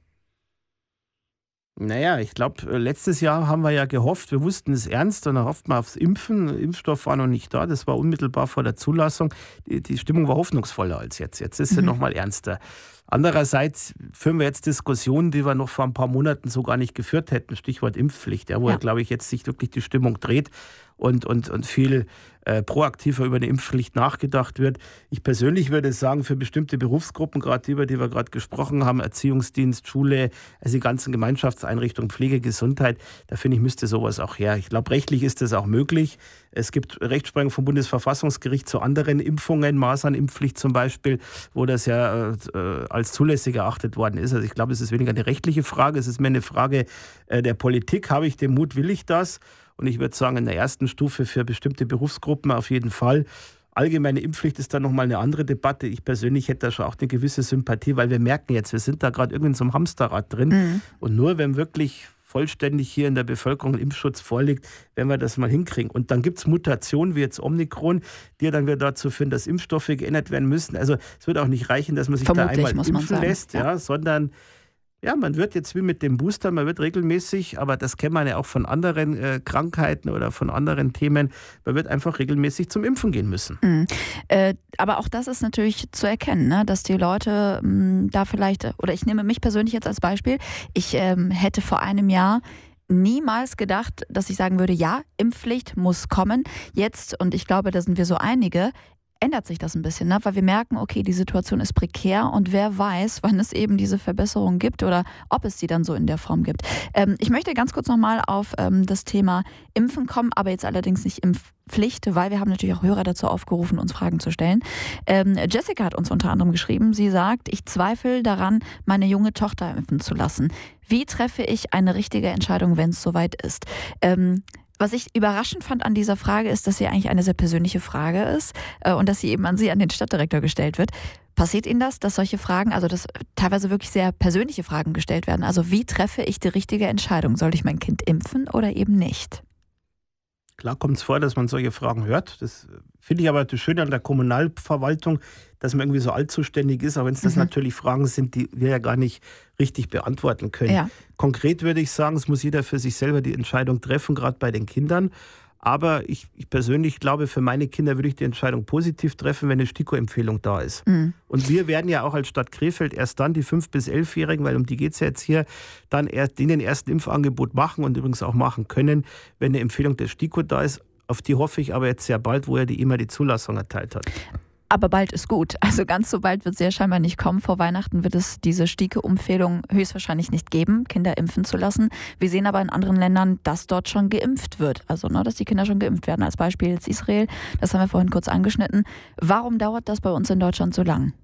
Naja, ich glaube, letztes Jahr haben wir ja gehofft, wir wussten es ernst und dann hofft man aufs Impfen. Impfstoff war noch nicht da, das war unmittelbar vor der Zulassung. Die, die Stimmung war hoffnungsvoller als jetzt. Jetzt ist sie mhm. noch mal ernster. Andererseits führen wir jetzt Diskussionen, die wir noch vor ein paar Monaten so gar nicht geführt hätten. Stichwort Impfpflicht, ja, wo ja. glaube ich, jetzt sich wirklich die Stimmung dreht und, und, und viel äh, proaktiver über eine Impfpflicht nachgedacht wird. Ich persönlich würde sagen, für bestimmte Berufsgruppen, gerade die, über die wir gerade gesprochen haben, Erziehungsdienst, Schule, also die ganzen Gemeinschaftseinrichtungen, Pflege, Gesundheit, da finde ich, müsste sowas auch her. Ich glaube, rechtlich ist das auch möglich. Es gibt Rechtsprechung vom Bundesverfassungsgericht zu anderen Impfungen, Masernimpfpflicht zum Beispiel, wo das ja äh, als zulässig erachtet worden ist. Also ich glaube, es ist weniger eine rechtliche Frage, es ist mehr eine Frage äh, der Politik. Habe ich den Mut, will ich das? Und ich würde sagen, in der ersten Stufe für bestimmte Berufsgruppen auf jeden Fall. Allgemeine Impfpflicht ist dann nochmal eine andere Debatte. Ich persönlich hätte da schon auch eine gewisse Sympathie, weil wir merken jetzt, wir sind da gerade irgendwie in so einem Hamsterrad drin. Mhm. Und nur wenn wirklich vollständig hier in der Bevölkerung Impfschutz vorliegt, werden wir das mal hinkriegen. Und dann gibt es Mutationen wie jetzt Omikron, die dann wieder dazu führen, dass Impfstoffe geändert werden müssen. Also es wird auch nicht reichen, dass man sich Vermutlich, da einmal impfen lässt, ja. Ja, sondern ja, man wird jetzt wie mit dem Booster, man wird regelmäßig, aber das kennt man ja auch von anderen äh, Krankheiten oder von anderen Themen, man wird einfach regelmäßig zum Impfen gehen müssen. Mhm. Äh, aber auch das ist natürlich zu erkennen, ne? Dass die Leute mh, da vielleicht, oder ich nehme mich persönlich jetzt als Beispiel, ich ähm, hätte vor einem Jahr niemals gedacht, dass ich sagen würde, ja, Impfpflicht muss kommen. Jetzt, und ich glaube, da sind wir so einige, ändert sich das ein bisschen, ne? Weil wir merken, okay, die Situation ist prekär und wer weiß, wann es eben diese Verbesserung gibt oder ob es sie dann so in der Form gibt. Ähm, ich möchte ganz kurz nochmal auf ähm, das Thema Impfen kommen, aber jetzt allerdings nicht Impfpflicht, weil wir haben natürlich auch Hörer dazu aufgerufen, uns Fragen zu stellen. Ähm, Jessica hat uns unter anderem geschrieben, sie sagt, ich zweifle daran, meine junge Tochter impfen zu lassen. Wie treffe ich eine richtige Entscheidung, wenn es soweit ist? Ähm, Was ich überraschend fand an dieser Frage ist, dass sie eigentlich eine sehr persönliche Frage ist äh, und dass sie eben an Sie, an den Stadtdirektor gestellt wird. Passiert Ihnen das, dass solche Fragen, also dass teilweise wirklich sehr persönliche Fragen gestellt werden? Also wie treffe ich die richtige Entscheidung? Soll ich mein Kind impfen oder eben nicht? Klar kommt es vor, dass man solche Fragen hört. Das finde ich aber das Schöne an der Kommunalverwaltung, dass man irgendwie so allzuständig ist, auch wenn es das mhm. natürlich Fragen sind, die wir ja gar nicht richtig beantworten können. Ja. Konkret würde ich sagen, es muss jeder für sich selber die Entscheidung treffen, gerade bei den Kindern. Aber ich, ich persönlich glaube, für meine Kinder würde ich die Entscheidung positiv treffen, wenn eine STIKO-Empfehlung da ist. Mhm. Und wir werden ja auch als Stadt Krefeld erst dann die fünf- bis elfjährigen, weil um die geht es ja jetzt hier, dann erst denen ersten Impfangebot machen und übrigens auch machen können, wenn eine Empfehlung der STIKO da ist. Auf die hoffe ich aber jetzt sehr bald, wo er die immer die Zulassung erteilt hat. Aber bald ist gut. Also ganz so bald wird es ja scheinbar nicht kommen. Vor Weihnachten wird es diese STIKO-Empfehlung höchstwahrscheinlich nicht geben, Kinder impfen zu lassen. Wir sehen aber in anderen Ländern, dass dort schon geimpft wird. Also, ne, dass die Kinder schon geimpft werden. Als Beispiel jetzt Israel, das haben wir vorhin kurz angeschnitten. Warum dauert das bei uns in Deutschland so lang?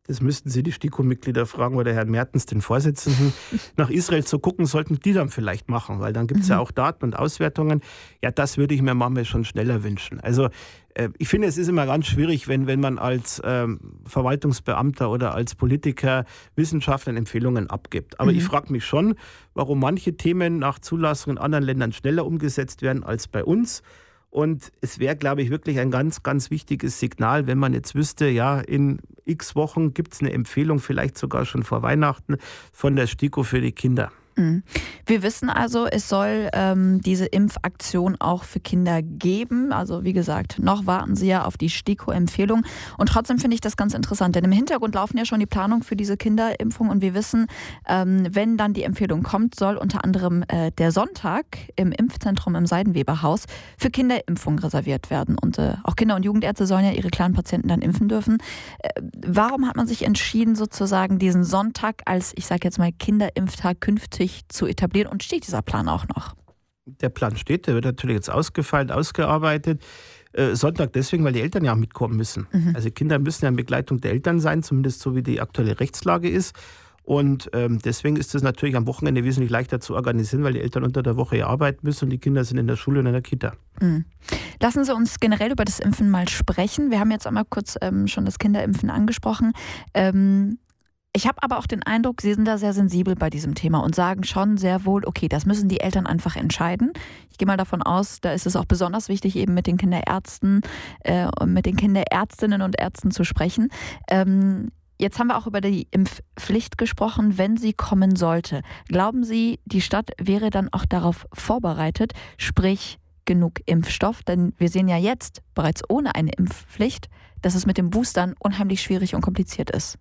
Das müssten Sie die STIKO-Mitglieder fragen oder Herrn Mertens, den Vorsitzenden. Nach Israel zu gucken, sollten die dann vielleicht machen, weil dann gibt es mhm. ja auch Daten und Auswertungen. Ja, das würde ich mir manchmal schon schneller wünschen. Also äh, ich finde, es ist immer ganz schwierig, wenn, wenn man als ähm, Verwaltungsbeamter oder als Politiker Wissenschaftlern Empfehlungen abgibt. Aber mhm. ich frage mich schon, warum manche Themen nach Zulassung in anderen Ländern schneller umgesetzt werden als bei uns. Und es wäre, glaube ich, wirklich ein ganz, ganz wichtiges Signal, wenn man jetzt wüsste, ja, in x Wochen gibt es eine Empfehlung, vielleicht sogar schon vor Weihnachten, von der STIKO für die Kinder. Wir wissen also, es soll ähm, diese Impfaktion auch für Kinder geben. Also wie gesagt, noch warten Sie ja auf die STIKO-Empfehlung. Und trotzdem finde ich das ganz interessant, denn im Hintergrund laufen ja schon die Planungen für diese Kinderimpfung. Und wir wissen, ähm, wenn dann die Empfehlung kommt, soll unter anderem äh, der Sonntag im Impfzentrum im Seidenweberhaus für Kinderimpfung reserviert werden. Und äh, auch Kinder- und Jugendärzte sollen ja ihre kleinen Patienten dann impfen dürfen. Äh, warum hat man sich entschieden, sozusagen diesen Sonntag als, ich sage jetzt mal, Kinderimpftag künftig zu etablieren, und steht dieser Plan auch noch? Der Plan steht, der wird natürlich jetzt ausgefeilt, ausgearbeitet. Äh, Sonntag deswegen, weil die Eltern ja mitkommen müssen. Mhm. Also Kinder müssen ja in Begleitung der Eltern sein, zumindest so wie die aktuelle Rechtslage ist. Und ähm, deswegen ist es natürlich am Wochenende wesentlich leichter zu organisieren, weil die Eltern unter der Woche ja arbeiten müssen und die Kinder sind in der Schule und in der Kita. Mhm. Lassen Sie uns generell über das Impfen mal sprechen. Wir haben jetzt einmal kurz ähm, schon das Kinderimpfen angesprochen. Ähm, Ich habe aber auch den Eindruck, Sie sind da sehr sensibel bei diesem Thema und sagen schon sehr wohl, okay, das müssen die Eltern einfach entscheiden. Ich gehe mal davon aus, da ist es auch besonders wichtig, eben mit den Kinderärzten äh, und mit den Kinderärztinnen und Ärzten zu sprechen. Ähm, jetzt haben wir auch über die Impfpflicht gesprochen, wenn sie kommen sollte. Glauben Sie, die Stadt wäre dann auch darauf vorbereitet, sprich genug Impfstoff? Denn wir sehen ja jetzt bereits ohne eine Impfpflicht, dass es mit den Boostern unheimlich schwierig und kompliziert ist.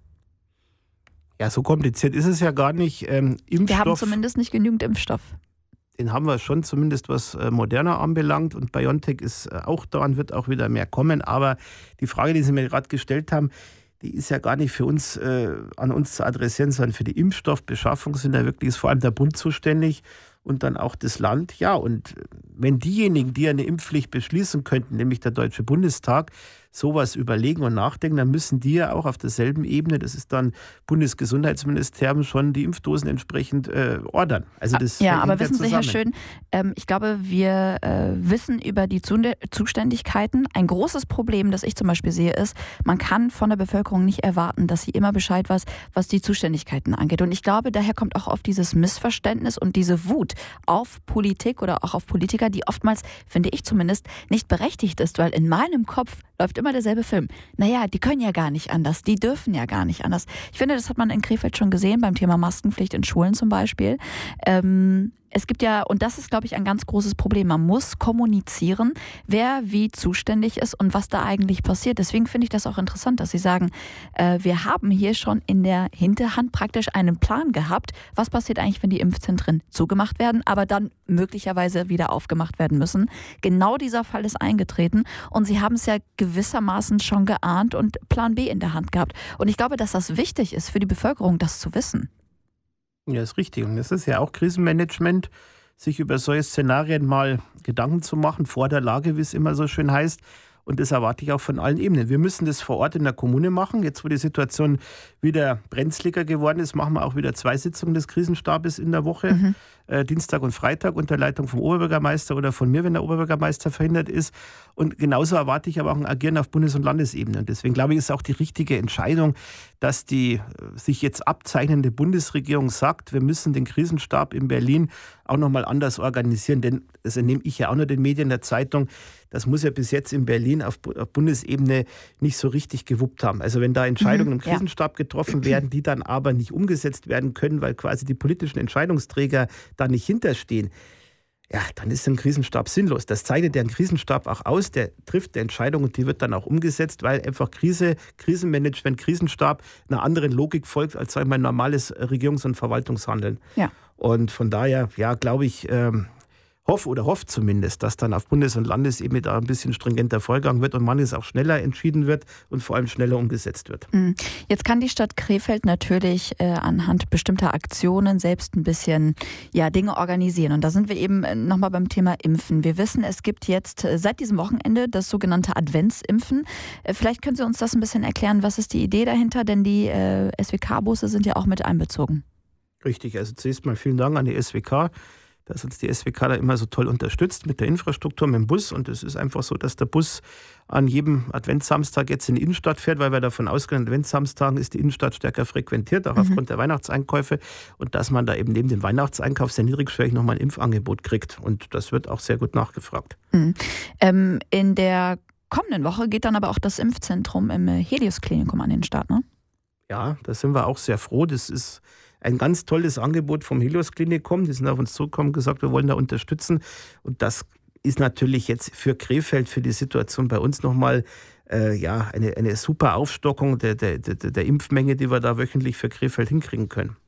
Ja, so kompliziert ist es ja gar nicht. Ähm, Impfstoff, wir haben zumindest nicht genügend Impfstoff. Den haben wir schon, zumindest was äh, Moderna anbelangt. Und BioNTech ist äh, auch da und wird auch wieder mehr kommen. Aber die Frage, die Sie mir gerade gestellt haben, die ist ja gar nicht für uns, äh, an uns zu adressieren, sondern für die Impfstoffbeschaffung sind da wirklich ist vor allem der Bund zuständig und dann auch das Land. Ja, und wenn diejenigen, die eine Impfpflicht beschließen könnten, nämlich der Deutsche Bundestag, sowas überlegen und nachdenken, dann müssen die ja auch auf derselben Ebene, das ist dann Bundesgesundheitsministerium, schon die Impfdosen entsprechend äh, ordern. Also das ja, aber wissen Sie, Herr Schön, ähm, ich glaube, wir äh, wissen über die Zuständigkeiten. Ein großes Problem, das ich zum Beispiel sehe, ist, man kann von der Bevölkerung nicht erwarten, dass sie immer Bescheid weiß, was die Zuständigkeiten angeht. Und ich glaube, daher kommt auch oft dieses Missverständnis und diese Wut auf Politik oder auch auf Politiker, die oftmals, finde ich zumindest, nicht berechtigt ist, weil in meinem Kopf läuft immer derselbe Film. Naja, die können ja gar nicht anders, die dürfen ja gar nicht anders. Ich finde, das hat man in Krefeld schon gesehen, beim Thema Maskenpflicht in Schulen zum Beispiel. Ähm, es gibt ja, und das ist, glaube ich, ein ganz großes Problem, man muss kommunizieren, wer wie zuständig ist und was da eigentlich passiert. Deswegen finde ich das auch interessant, dass Sie sagen, äh, wir haben hier schon in der Hinterhand praktisch einen Plan gehabt, was passiert eigentlich, wenn die Impfzentren zugemacht werden, aber dann möglicherweise wieder aufgemacht werden müssen. Genau dieser Fall ist eingetreten und Sie haben es ja gewissermaßen schon geahnt und Plan B in der Hand gehabt. Und ich glaube, dass das wichtig ist für die Bevölkerung, das zu wissen. Ja, ist richtig. Und es ist ja auch Krisenmanagement, sich über solche Szenarien mal Gedanken zu machen, vor der Lage, wie es immer so schön heißt. Und das erwarte ich auch von allen Ebenen. Wir müssen das vor Ort in der Kommune machen. Jetzt, wo die Situation wieder brenzliger geworden ist, machen wir auch wieder zwei Sitzungen des Krisenstabes in der Woche. Mhm. Äh, Dienstag und Freitag unter Leitung vom Oberbürgermeister oder von mir, wenn der Oberbürgermeister verhindert ist. Und genauso erwarte ich aber auch ein Agieren auf Bundes- und Landesebene. Und deswegen glaube ich, ist auch die richtige Entscheidung, dass die sich jetzt abzeichnende Bundesregierung sagt, wir müssen den Krisenstab in Berlin auch nochmal anders organisieren. Denn das entnehme ich ja auch nur den Medien der Zeitung. Das muss ja bis jetzt in Berlin auf Bundesebene nicht so richtig gewuppt haben. Also wenn da Entscheidungen mhm, im Krisenstab ja. getroffen werden, die dann aber nicht umgesetzt werden können, weil quasi die politischen Entscheidungsträger da nicht hinterstehen, ja, dann ist ein Krisenstab sinnlos. Das zeichnet der Krisenstab auch aus, der trifft eine Entscheidung und die wird dann auch umgesetzt, weil einfach Krise, Krisenmanagement, Krisenstab einer anderen Logik folgt als sagen wir, ein normales Regierungs- und Verwaltungshandeln. Ja. Und von daher, ja, glaube ich, ähm, hoffe oder hoffe zumindest, dass dann auf Bundes- und Landesebene da ein bisschen stringenter vorgegangen wird und manches auch schneller entschieden wird und vor allem schneller umgesetzt wird. Jetzt kann die Stadt Krefeld natürlich äh, anhand bestimmter Aktionen selbst ein bisschen ja, Dinge organisieren. Und da sind wir eben nochmal beim Thema Impfen. Wir wissen, es gibt jetzt äh, seit diesem Wochenende das sogenannte Adventsimpfen. Äh, vielleicht können Sie uns das ein bisschen erklären, was ist die Idee dahinter? Denn die äh, S W K-Busse sind ja auch mit einbezogen. Richtig, also zuerst mal vielen Dank an die S W K, dass uns die S W K da immer so toll unterstützt mit der Infrastruktur, mit dem Bus. Und es ist einfach so, dass der Bus an jedem Adventssamstag jetzt in die Innenstadt fährt, weil wir davon ausgehen, an Adventssamstagen ist die Innenstadt stärker frequentiert, auch mhm. aufgrund der Weihnachtseinkäufe. Und dass man da eben neben dem Weihnachtseinkauf sehr niedrigschwellig nochmal ein Impfangebot kriegt. Und das wird auch sehr gut nachgefragt. Mhm. Ähm, in der kommenden Woche geht dann aber auch das Impfzentrum im Helios-Klinikum an den Start, ne? Ja, da sind wir auch sehr froh. Das ist ein ganz tolles Angebot vom Helios-Klinikum. Die sind auf uns zugekommen und gesagt, wir wollen da unterstützen. Und das ist natürlich jetzt für Krefeld, für die Situation bei uns nochmal äh, ja, eine, eine super Aufstockung der, der, der, der Impfmenge, die wir da wöchentlich für Krefeld hinkriegen können.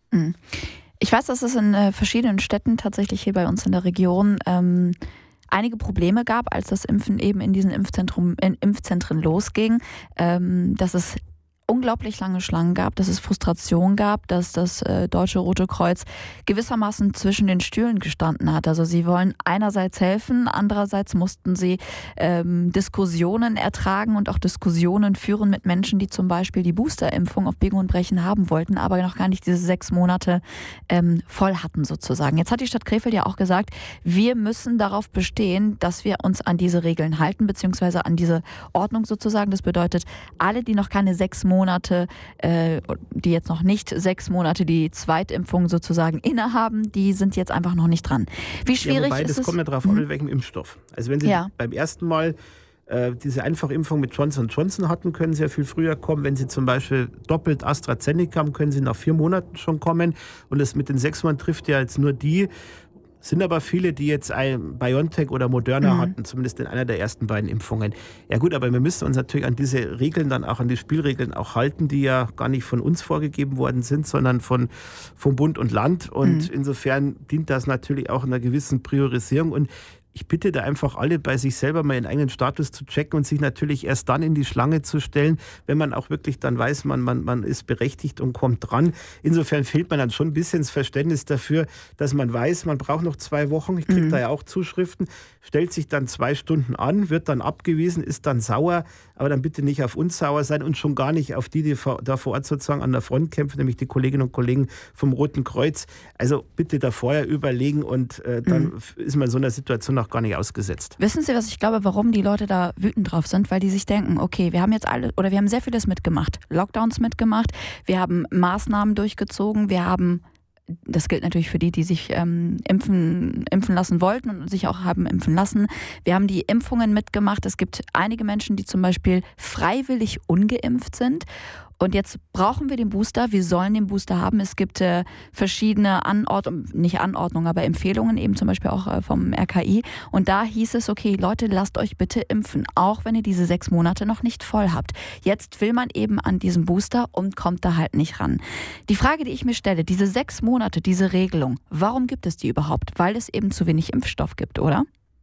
Ich weiß, dass es in äh, verschiedenen Städten, tatsächlich hier bei uns in der Region, ähm, einige Probleme gab, als das Impfen eben in diesen Impfzentrum, in Impfzentren losging, ähm, dass es unglaublich lange Schlangen gab, dass es Frustration gab, dass das äh, Deutsche Rote Kreuz gewissermaßen zwischen den Stühlen gestanden hat. Also sie wollen einerseits helfen, andererseits mussten sie ähm, Diskussionen ertragen und auch Diskussionen führen mit Menschen, die zum Beispiel die Boosterimpfung auf Biegen und Brechen haben wollten, aber noch gar nicht diese sechs Monate ähm, voll hatten sozusagen. Jetzt hat die Stadt Krefeld ja auch gesagt, wir müssen darauf bestehen, dass wir uns an diese Regeln halten, beziehungsweise an diese Ordnung sozusagen. Das bedeutet, alle, die noch keine sechs Monate Monate, äh, die jetzt noch nicht sechs Monate die Zweitimpfung sozusagen innehaben, die sind jetzt einfach noch nicht dran. Wie schwierig ja, wobei, ist das es? Das kommt ja darauf an, mit welchem Impfstoff. Also wenn Sie ja. beim ersten Mal äh, diese Einfachimpfung mit Johnson und Johnson hatten, können Sie ja viel früher kommen. Wenn Sie zum Beispiel doppelt AstraZeneca haben, können Sie nach vier Monaten schon kommen. Und das mit den sechs Monaten trifft ja jetzt nur die. Sind aber viele, die jetzt ein BioNTech oder Moderna mhm. hatten, zumindest in einer der ersten beiden Impfungen. Ja gut, aber wir müssen uns natürlich an diese Regeln dann auch, an die Spielregeln auch halten, die ja gar nicht von uns vorgegeben worden sind, sondern von, von Bund und Land. Und mhm. insofern dient das natürlich auch einer gewissen Priorisierung. Und ich bitte da einfach alle, bei sich selber mal ihren eigenen Status zu checken und sich natürlich erst dann in die Schlange zu stellen, wenn man auch wirklich dann weiß, man, man, man ist berechtigt und kommt dran. Insofern fehlt man dann schon ein bisschen das Verständnis dafür, dass man weiß, man braucht noch zwei Wochen. Ich kriege mhm. da ja auch Zuschriften, stellt sich dann zwei Stunden an, wird dann abgewiesen, ist dann sauer, aber dann bitte nicht auf uns sauer sein und schon gar nicht auf die, die da vor Ort sozusagen an der Front kämpfen, nämlich die Kolleginnen und Kollegen vom Roten Kreuz. Also bitte da vorher überlegen und äh, dann mhm. ist man so einer Situation noch gar nicht ausgesetzt. Wissen Sie, was ich glaube, warum die Leute da wütend drauf sind? Weil die sich denken, okay, wir haben jetzt alle, oder wir haben sehr vieles mitgemacht. Lockdowns mitgemacht, wir haben Maßnahmen durchgezogen, wir haben, das gilt natürlich für die, die sich ähm, impfen, impfen lassen wollten und sich auch haben impfen lassen. Wir haben die Impfungen mitgemacht. Es gibt einige Menschen, die zum Beispiel freiwillig ungeimpft sind. Und jetzt brauchen wir den Booster, wir sollen den Booster haben. Es gibt äh, verschiedene Anordnungen, nicht Anordnungen, aber Empfehlungen, eben zum Beispiel auch äh, vom R K I. Und da hieß es, okay, Leute, lasst euch bitte impfen, auch wenn ihr diese sechs Monate noch nicht voll habt. Jetzt will man eben an diesen Booster und kommt da halt nicht ran. Die Frage, die ich mir stelle, diese sechs Monate, diese Regelung, warum gibt es die überhaupt? Weil es eben zu wenig Impfstoff gibt, oder?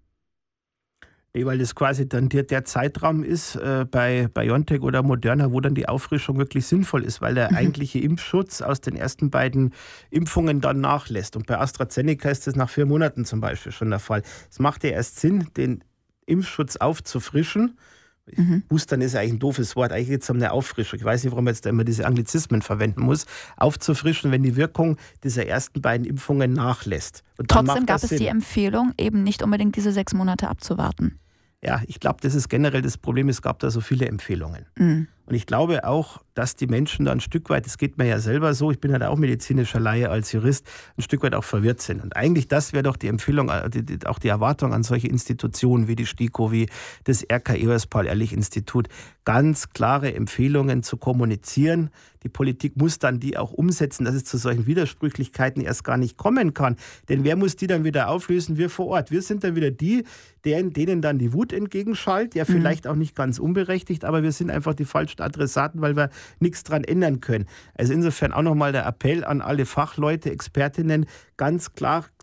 Weil das quasi dann der, der Zeitraum ist äh, bei BioNTech oder Moderna, wo dann die Auffrischung wirklich sinnvoll ist, weil der mhm. eigentliche Impfschutz aus den ersten beiden Impfungen dann nachlässt. Und bei AstraZeneca ist das nach vier Monaten zum Beispiel schon der Fall. Es macht ja erst Sinn, den Impfschutz aufzufrischen. Mhm. Boostern ist ja eigentlich ein doofes Wort. Eigentlich geht es um eine Auffrischung. Ich weiß nicht, warum man jetzt da immer diese Anglizismen verwenden muss. Aufzufrischen, wenn die Wirkung dieser ersten beiden Impfungen nachlässt. Und trotzdem gab es Sinn. Die Empfehlung, eben nicht unbedingt diese sechs Monate abzuwarten. Ja, ich glaube, das ist generell das Problem. Es gab da so viele Empfehlungen. Mhm. Und ich glaube auch, dass die Menschen da ein Stück weit, das geht mir ja selber so, ich bin ja da auch medizinischer Laie als Jurist, ein Stück weit auch verwirrt sind. Und eigentlich das wäre doch die Empfehlung, auch die Erwartung an solche Institutionen wie die STIKO, wie das R K I oder das Paul-Ehrlich-Institut, ganz klare Empfehlungen zu kommunizieren. Die Politik muss dann die auch umsetzen, dass es zu solchen Widersprüchlichkeiten erst gar nicht kommen kann. Denn wer muss die dann wieder auflösen? Wir vor Ort. Wir sind dann wieder die, deren, denen dann die Wut entgegenschallt. Ja, vielleicht mhm. auch nicht ganz unberechtigt, aber wir sind einfach die falschen Adressaten, weil wir nichts dran ändern können. Also insofern auch nochmal der Appell an alle Fachleute, Expertinnen, ganz klar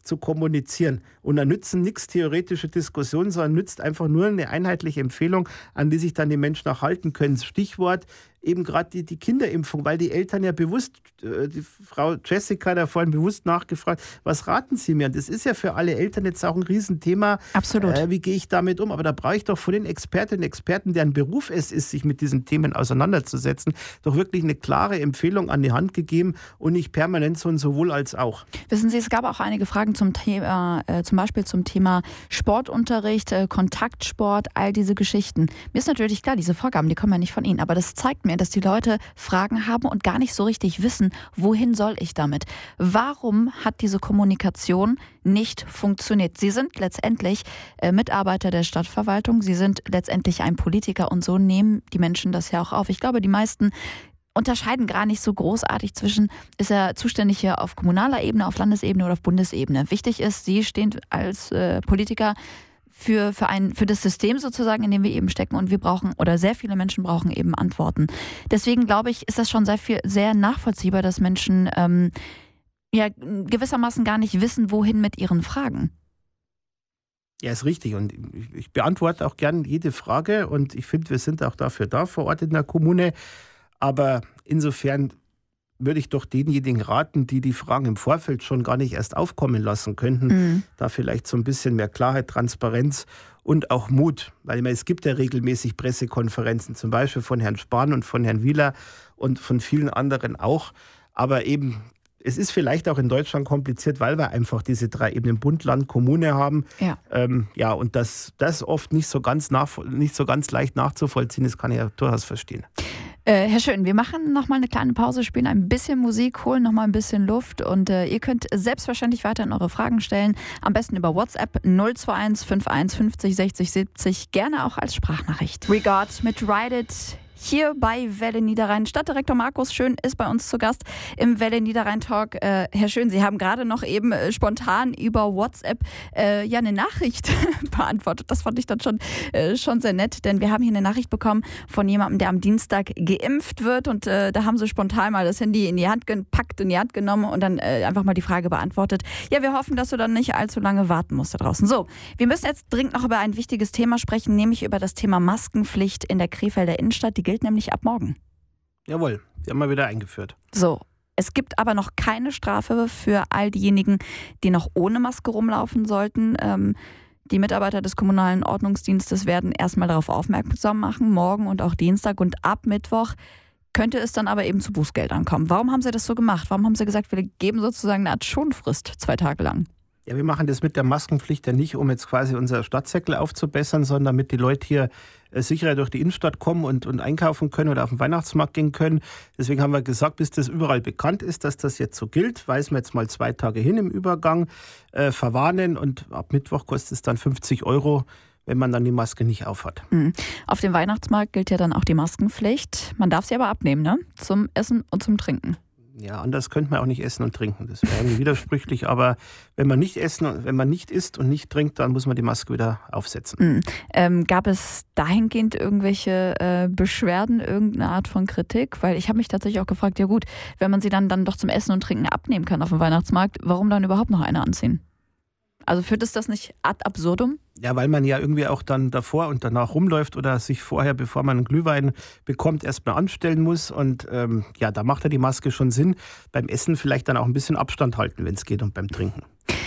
zu kommunizieren. Und da nützen nichts theoretische Diskussionen, sondern nützt einfach nur eine einheitliche Empfehlung, an die sich dann die Menschen auch halten können. Stichwort eben gerade die, die Kinderimpfung, weil die Eltern ja bewusst, die Frau Jessica hat ja vorhin bewusst nachgefragt, was raten Sie mir? Und das ist ja für alle Eltern jetzt auch ein Riesenthema. Absolut. Äh, wie gehe ich damit um? Aber da brauche ich doch von den Expertinnen und Experten, deren Beruf es ist, sich mit diesen Themen auseinanderzusetzen, doch wirklich eine klare Empfehlung an die Hand gegeben und nicht permanent so ein sowohl als auch. Wissen Sie, es gab auch einige Fragen zum Thema, äh, zum Beispiel zum Thema Sportunterricht, äh, Kontaktsport, all diese Geschichten. Mir ist natürlich klar, diese Vorgaben, die kommen ja nicht von Ihnen, aber das zeigt mir, dass die Leute Fragen haben und gar nicht so richtig wissen, wohin soll ich damit? Warum hat diese Kommunikation nicht funktioniert? Sie sind letztendlich äh, Mitarbeiter der Stadtverwaltung, Sie sind letztendlich ein Politiker und so nehmen die Menschen das ja auch auf. Ich glaube, die meisten unterscheiden gar nicht so großartig zwischen, ist er zuständig hier auf kommunaler Ebene, auf Landesebene oder auf Bundesebene. Wichtig ist, Sie stehen als äh, Politiker Für, für, ein, für das System sozusagen, in dem wir eben stecken und wir brauchen, oder sehr viele Menschen brauchen eben Antworten. Deswegen glaube ich, ist das schon sehr viel, sehr nachvollziehbar, dass Menschen ähm, ja gewissermaßen gar nicht wissen, wohin mit ihren Fragen. Ja, ist richtig und ich, ich beantworte auch gern jede Frage und ich finde, wir sind auch dafür da vor Ort in der Kommune, aber insofern würde ich doch denjenigen raten, die die Fragen im Vorfeld schon gar nicht erst aufkommen lassen könnten, mhm. da vielleicht so ein bisschen mehr Klarheit, Transparenz und auch Mut. Weil ich meine, es gibt ja regelmäßig Pressekonferenzen, zum Beispiel von Herrn Spahn und von Herrn Wieler und von vielen anderen auch. Aber eben, es ist vielleicht auch in Deutschland kompliziert, weil wir einfach diese drei Ebenen Bund, Land, Kommune haben. Ja, ähm, ja und dass das oft nicht so ganz nach, nicht so ganz leicht nachzuvollziehen ist, kann ich ja durchaus verstehen. Äh, Herr Schön, wir machen nochmal eine kleine Pause, spielen ein bisschen Musik, holen nochmal ein bisschen Luft und äh, ihr könnt selbstverständlich weiterhin eure Fragen stellen. Am besten über WhatsApp null zwei eins fünf eins fünfzig sechzig siebzig, gerne auch als Sprachnachricht. Regard mit Ride It. Hier bei Welle Niederrhein. Stadtdirektor Markus Schön ist bei uns zu Gast im Welle Niederrhein Talk. Äh, Herr Schön, Sie haben gerade noch eben äh, spontan über WhatsApp äh, ja eine Nachricht beantwortet. Das fand ich dann schon, äh, schon sehr nett, denn wir haben hier eine Nachricht bekommen von jemandem, der am Dienstag geimpft wird und äh, da haben Sie spontan mal das Handy in die Hand gepackt, in die Hand genommen und dann äh, einfach mal die Frage beantwortet. Ja, wir hoffen, dass du dann nicht allzu lange warten musst da draußen. So, wir müssen jetzt dringend noch über ein wichtiges Thema sprechen, nämlich über das Thema Maskenpflicht in der Krefelder Innenstadt. Die gilt nämlich ab morgen. Jawohl, die haben wir wieder eingeführt. So, es gibt aber noch keine Strafe für all diejenigen, die noch ohne Maske rumlaufen sollten. Ähm, die Mitarbeiter des kommunalen Ordnungsdienstes werden erstmal darauf aufmerksam machen, morgen und auch Dienstag und ab Mittwoch könnte es dann aber eben zu Bußgeldern kommen. Warum haben Sie das so gemacht? Warum haben Sie gesagt, wir geben sozusagen eine Art Schonfrist zwei Tage lang? Ja, wir machen das mit der Maskenpflicht ja nicht, um jetzt quasi unser Stadtsäckel aufzubessern, sondern damit die Leute hier äh, sicherer durch die Innenstadt kommen und, und einkaufen können oder auf den Weihnachtsmarkt gehen können. Deswegen haben wir gesagt, bis das überall bekannt ist, dass das jetzt so gilt, weisen wir jetzt mal zwei Tage hin im Übergang, äh, verwarnen und ab Mittwoch kostet es dann fünfzig Euro, wenn man dann die Maske nicht aufhat. Mhm. Auf dem Weihnachtsmarkt gilt ja dann auch die Maskenpflicht. Man darf sie aber abnehmen, ne? Zum Essen und zum Trinken. Ja, anders könnte man auch nicht essen und trinken. Das wäre irgendwie widersprüchlich. Aber wenn man nicht essen, wenn man nicht isst und nicht trinkt, dann muss man die Maske wieder aufsetzen. Mhm. Ähm, gab es dahingehend irgendwelche äh, Beschwerden, irgendeine Art von Kritik? Weil ich habe mich tatsächlich auch gefragt, ja gut, wenn man sie dann, dann doch zum Essen und Trinken abnehmen kann auf dem Weihnachtsmarkt, warum dann überhaupt noch eine anziehen? Also führt es das nicht ad absurdum? Ja, weil man ja irgendwie auch dann davor und danach rumläuft oder sich vorher, bevor man einen Glühwein bekommt, erstmal anstellen muss. Und ähm, ja, da macht ja die Maske schon Sinn. Beim Essen vielleicht dann auch ein bisschen Abstand halten, wenn es geht, und beim Trinken.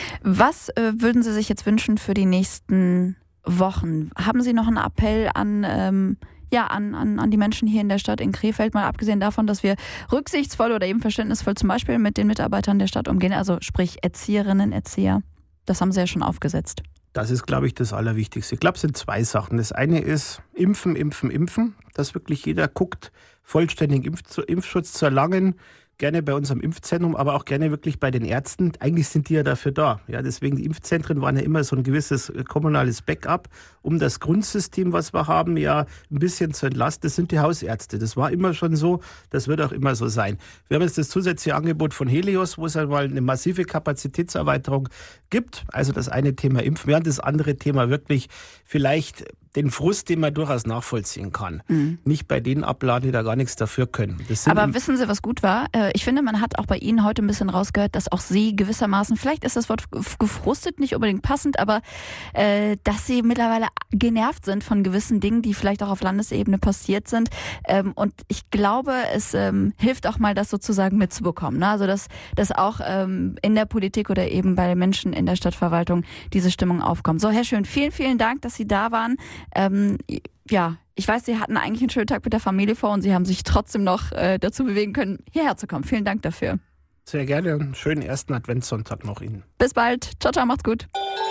Was äh, würden Sie sich jetzt wünschen für die nächsten Wochen? Haben Sie noch einen Appell an... Ähm Ja, an, an, an die Menschen hier in der Stadt in Krefeld, mal abgesehen davon, dass wir rücksichtsvoll oder eben verständnisvoll zum Beispiel mit den Mitarbeitern der Stadt umgehen, also sprich Erzieherinnen, Erzieher, das haben Sie ja schon aufgesetzt. Das ist, glaube ich, das Allerwichtigste. Ich glaube, es sind zwei Sachen. Das eine ist impfen, impfen, impfen, dass wirklich jeder guckt, vollständigen Impf- Impfschutz zu erlangen. Gerne bei unserem Impfzentrum, aber auch gerne wirklich bei den Ärzten. Eigentlich sind die ja dafür da. Ja, deswegen, die Impfzentren waren ja immer so ein gewisses kommunales Backup, um das Grundsystem, was wir haben, ja ein bisschen zu entlasten. Das sind die Hausärzte. Das war immer schon so, das wird auch immer so sein. Wir haben jetzt das zusätzliche Angebot von Helios, wo es einmal eine massive Kapazitätserweiterung gibt. Also das eine Thema Impfen, während das andere Thema wirklich vielleicht den Frust, den man durchaus nachvollziehen kann. Mhm. Nicht bei denen abladen, die da gar nichts dafür können. Das sind Aber wissen Sie, was gut war? Ich finde, man hat auch bei Ihnen heute ein bisschen rausgehört, dass auch Sie gewissermaßen, vielleicht ist das Wort gefrustet nicht unbedingt passend, aber äh, dass Sie mittlerweile genervt sind von gewissen Dingen, die vielleicht auch auf Landesebene passiert sind. Ähm, und ich glaube, es ähm, hilft auch mal, das sozusagen mitzubekommen. Ne? Also, dass, dass auch ähm, in der Politik oder eben bei den Menschen in der Stadtverwaltung diese Stimmung aufkommt. So, Herr Schön, vielen, vielen Dank, dass Sie da waren. Ähm, ja, ich weiß, Sie hatten eigentlich einen schönen Tag mit der Familie vor und Sie haben sich trotzdem noch äh, dazu bewegen können, hierher zu kommen. Vielen Dank dafür. Sehr gerne. Einen schönen ersten Adventssonntag noch Ihnen. Bis bald. Ciao, ciao, macht's gut.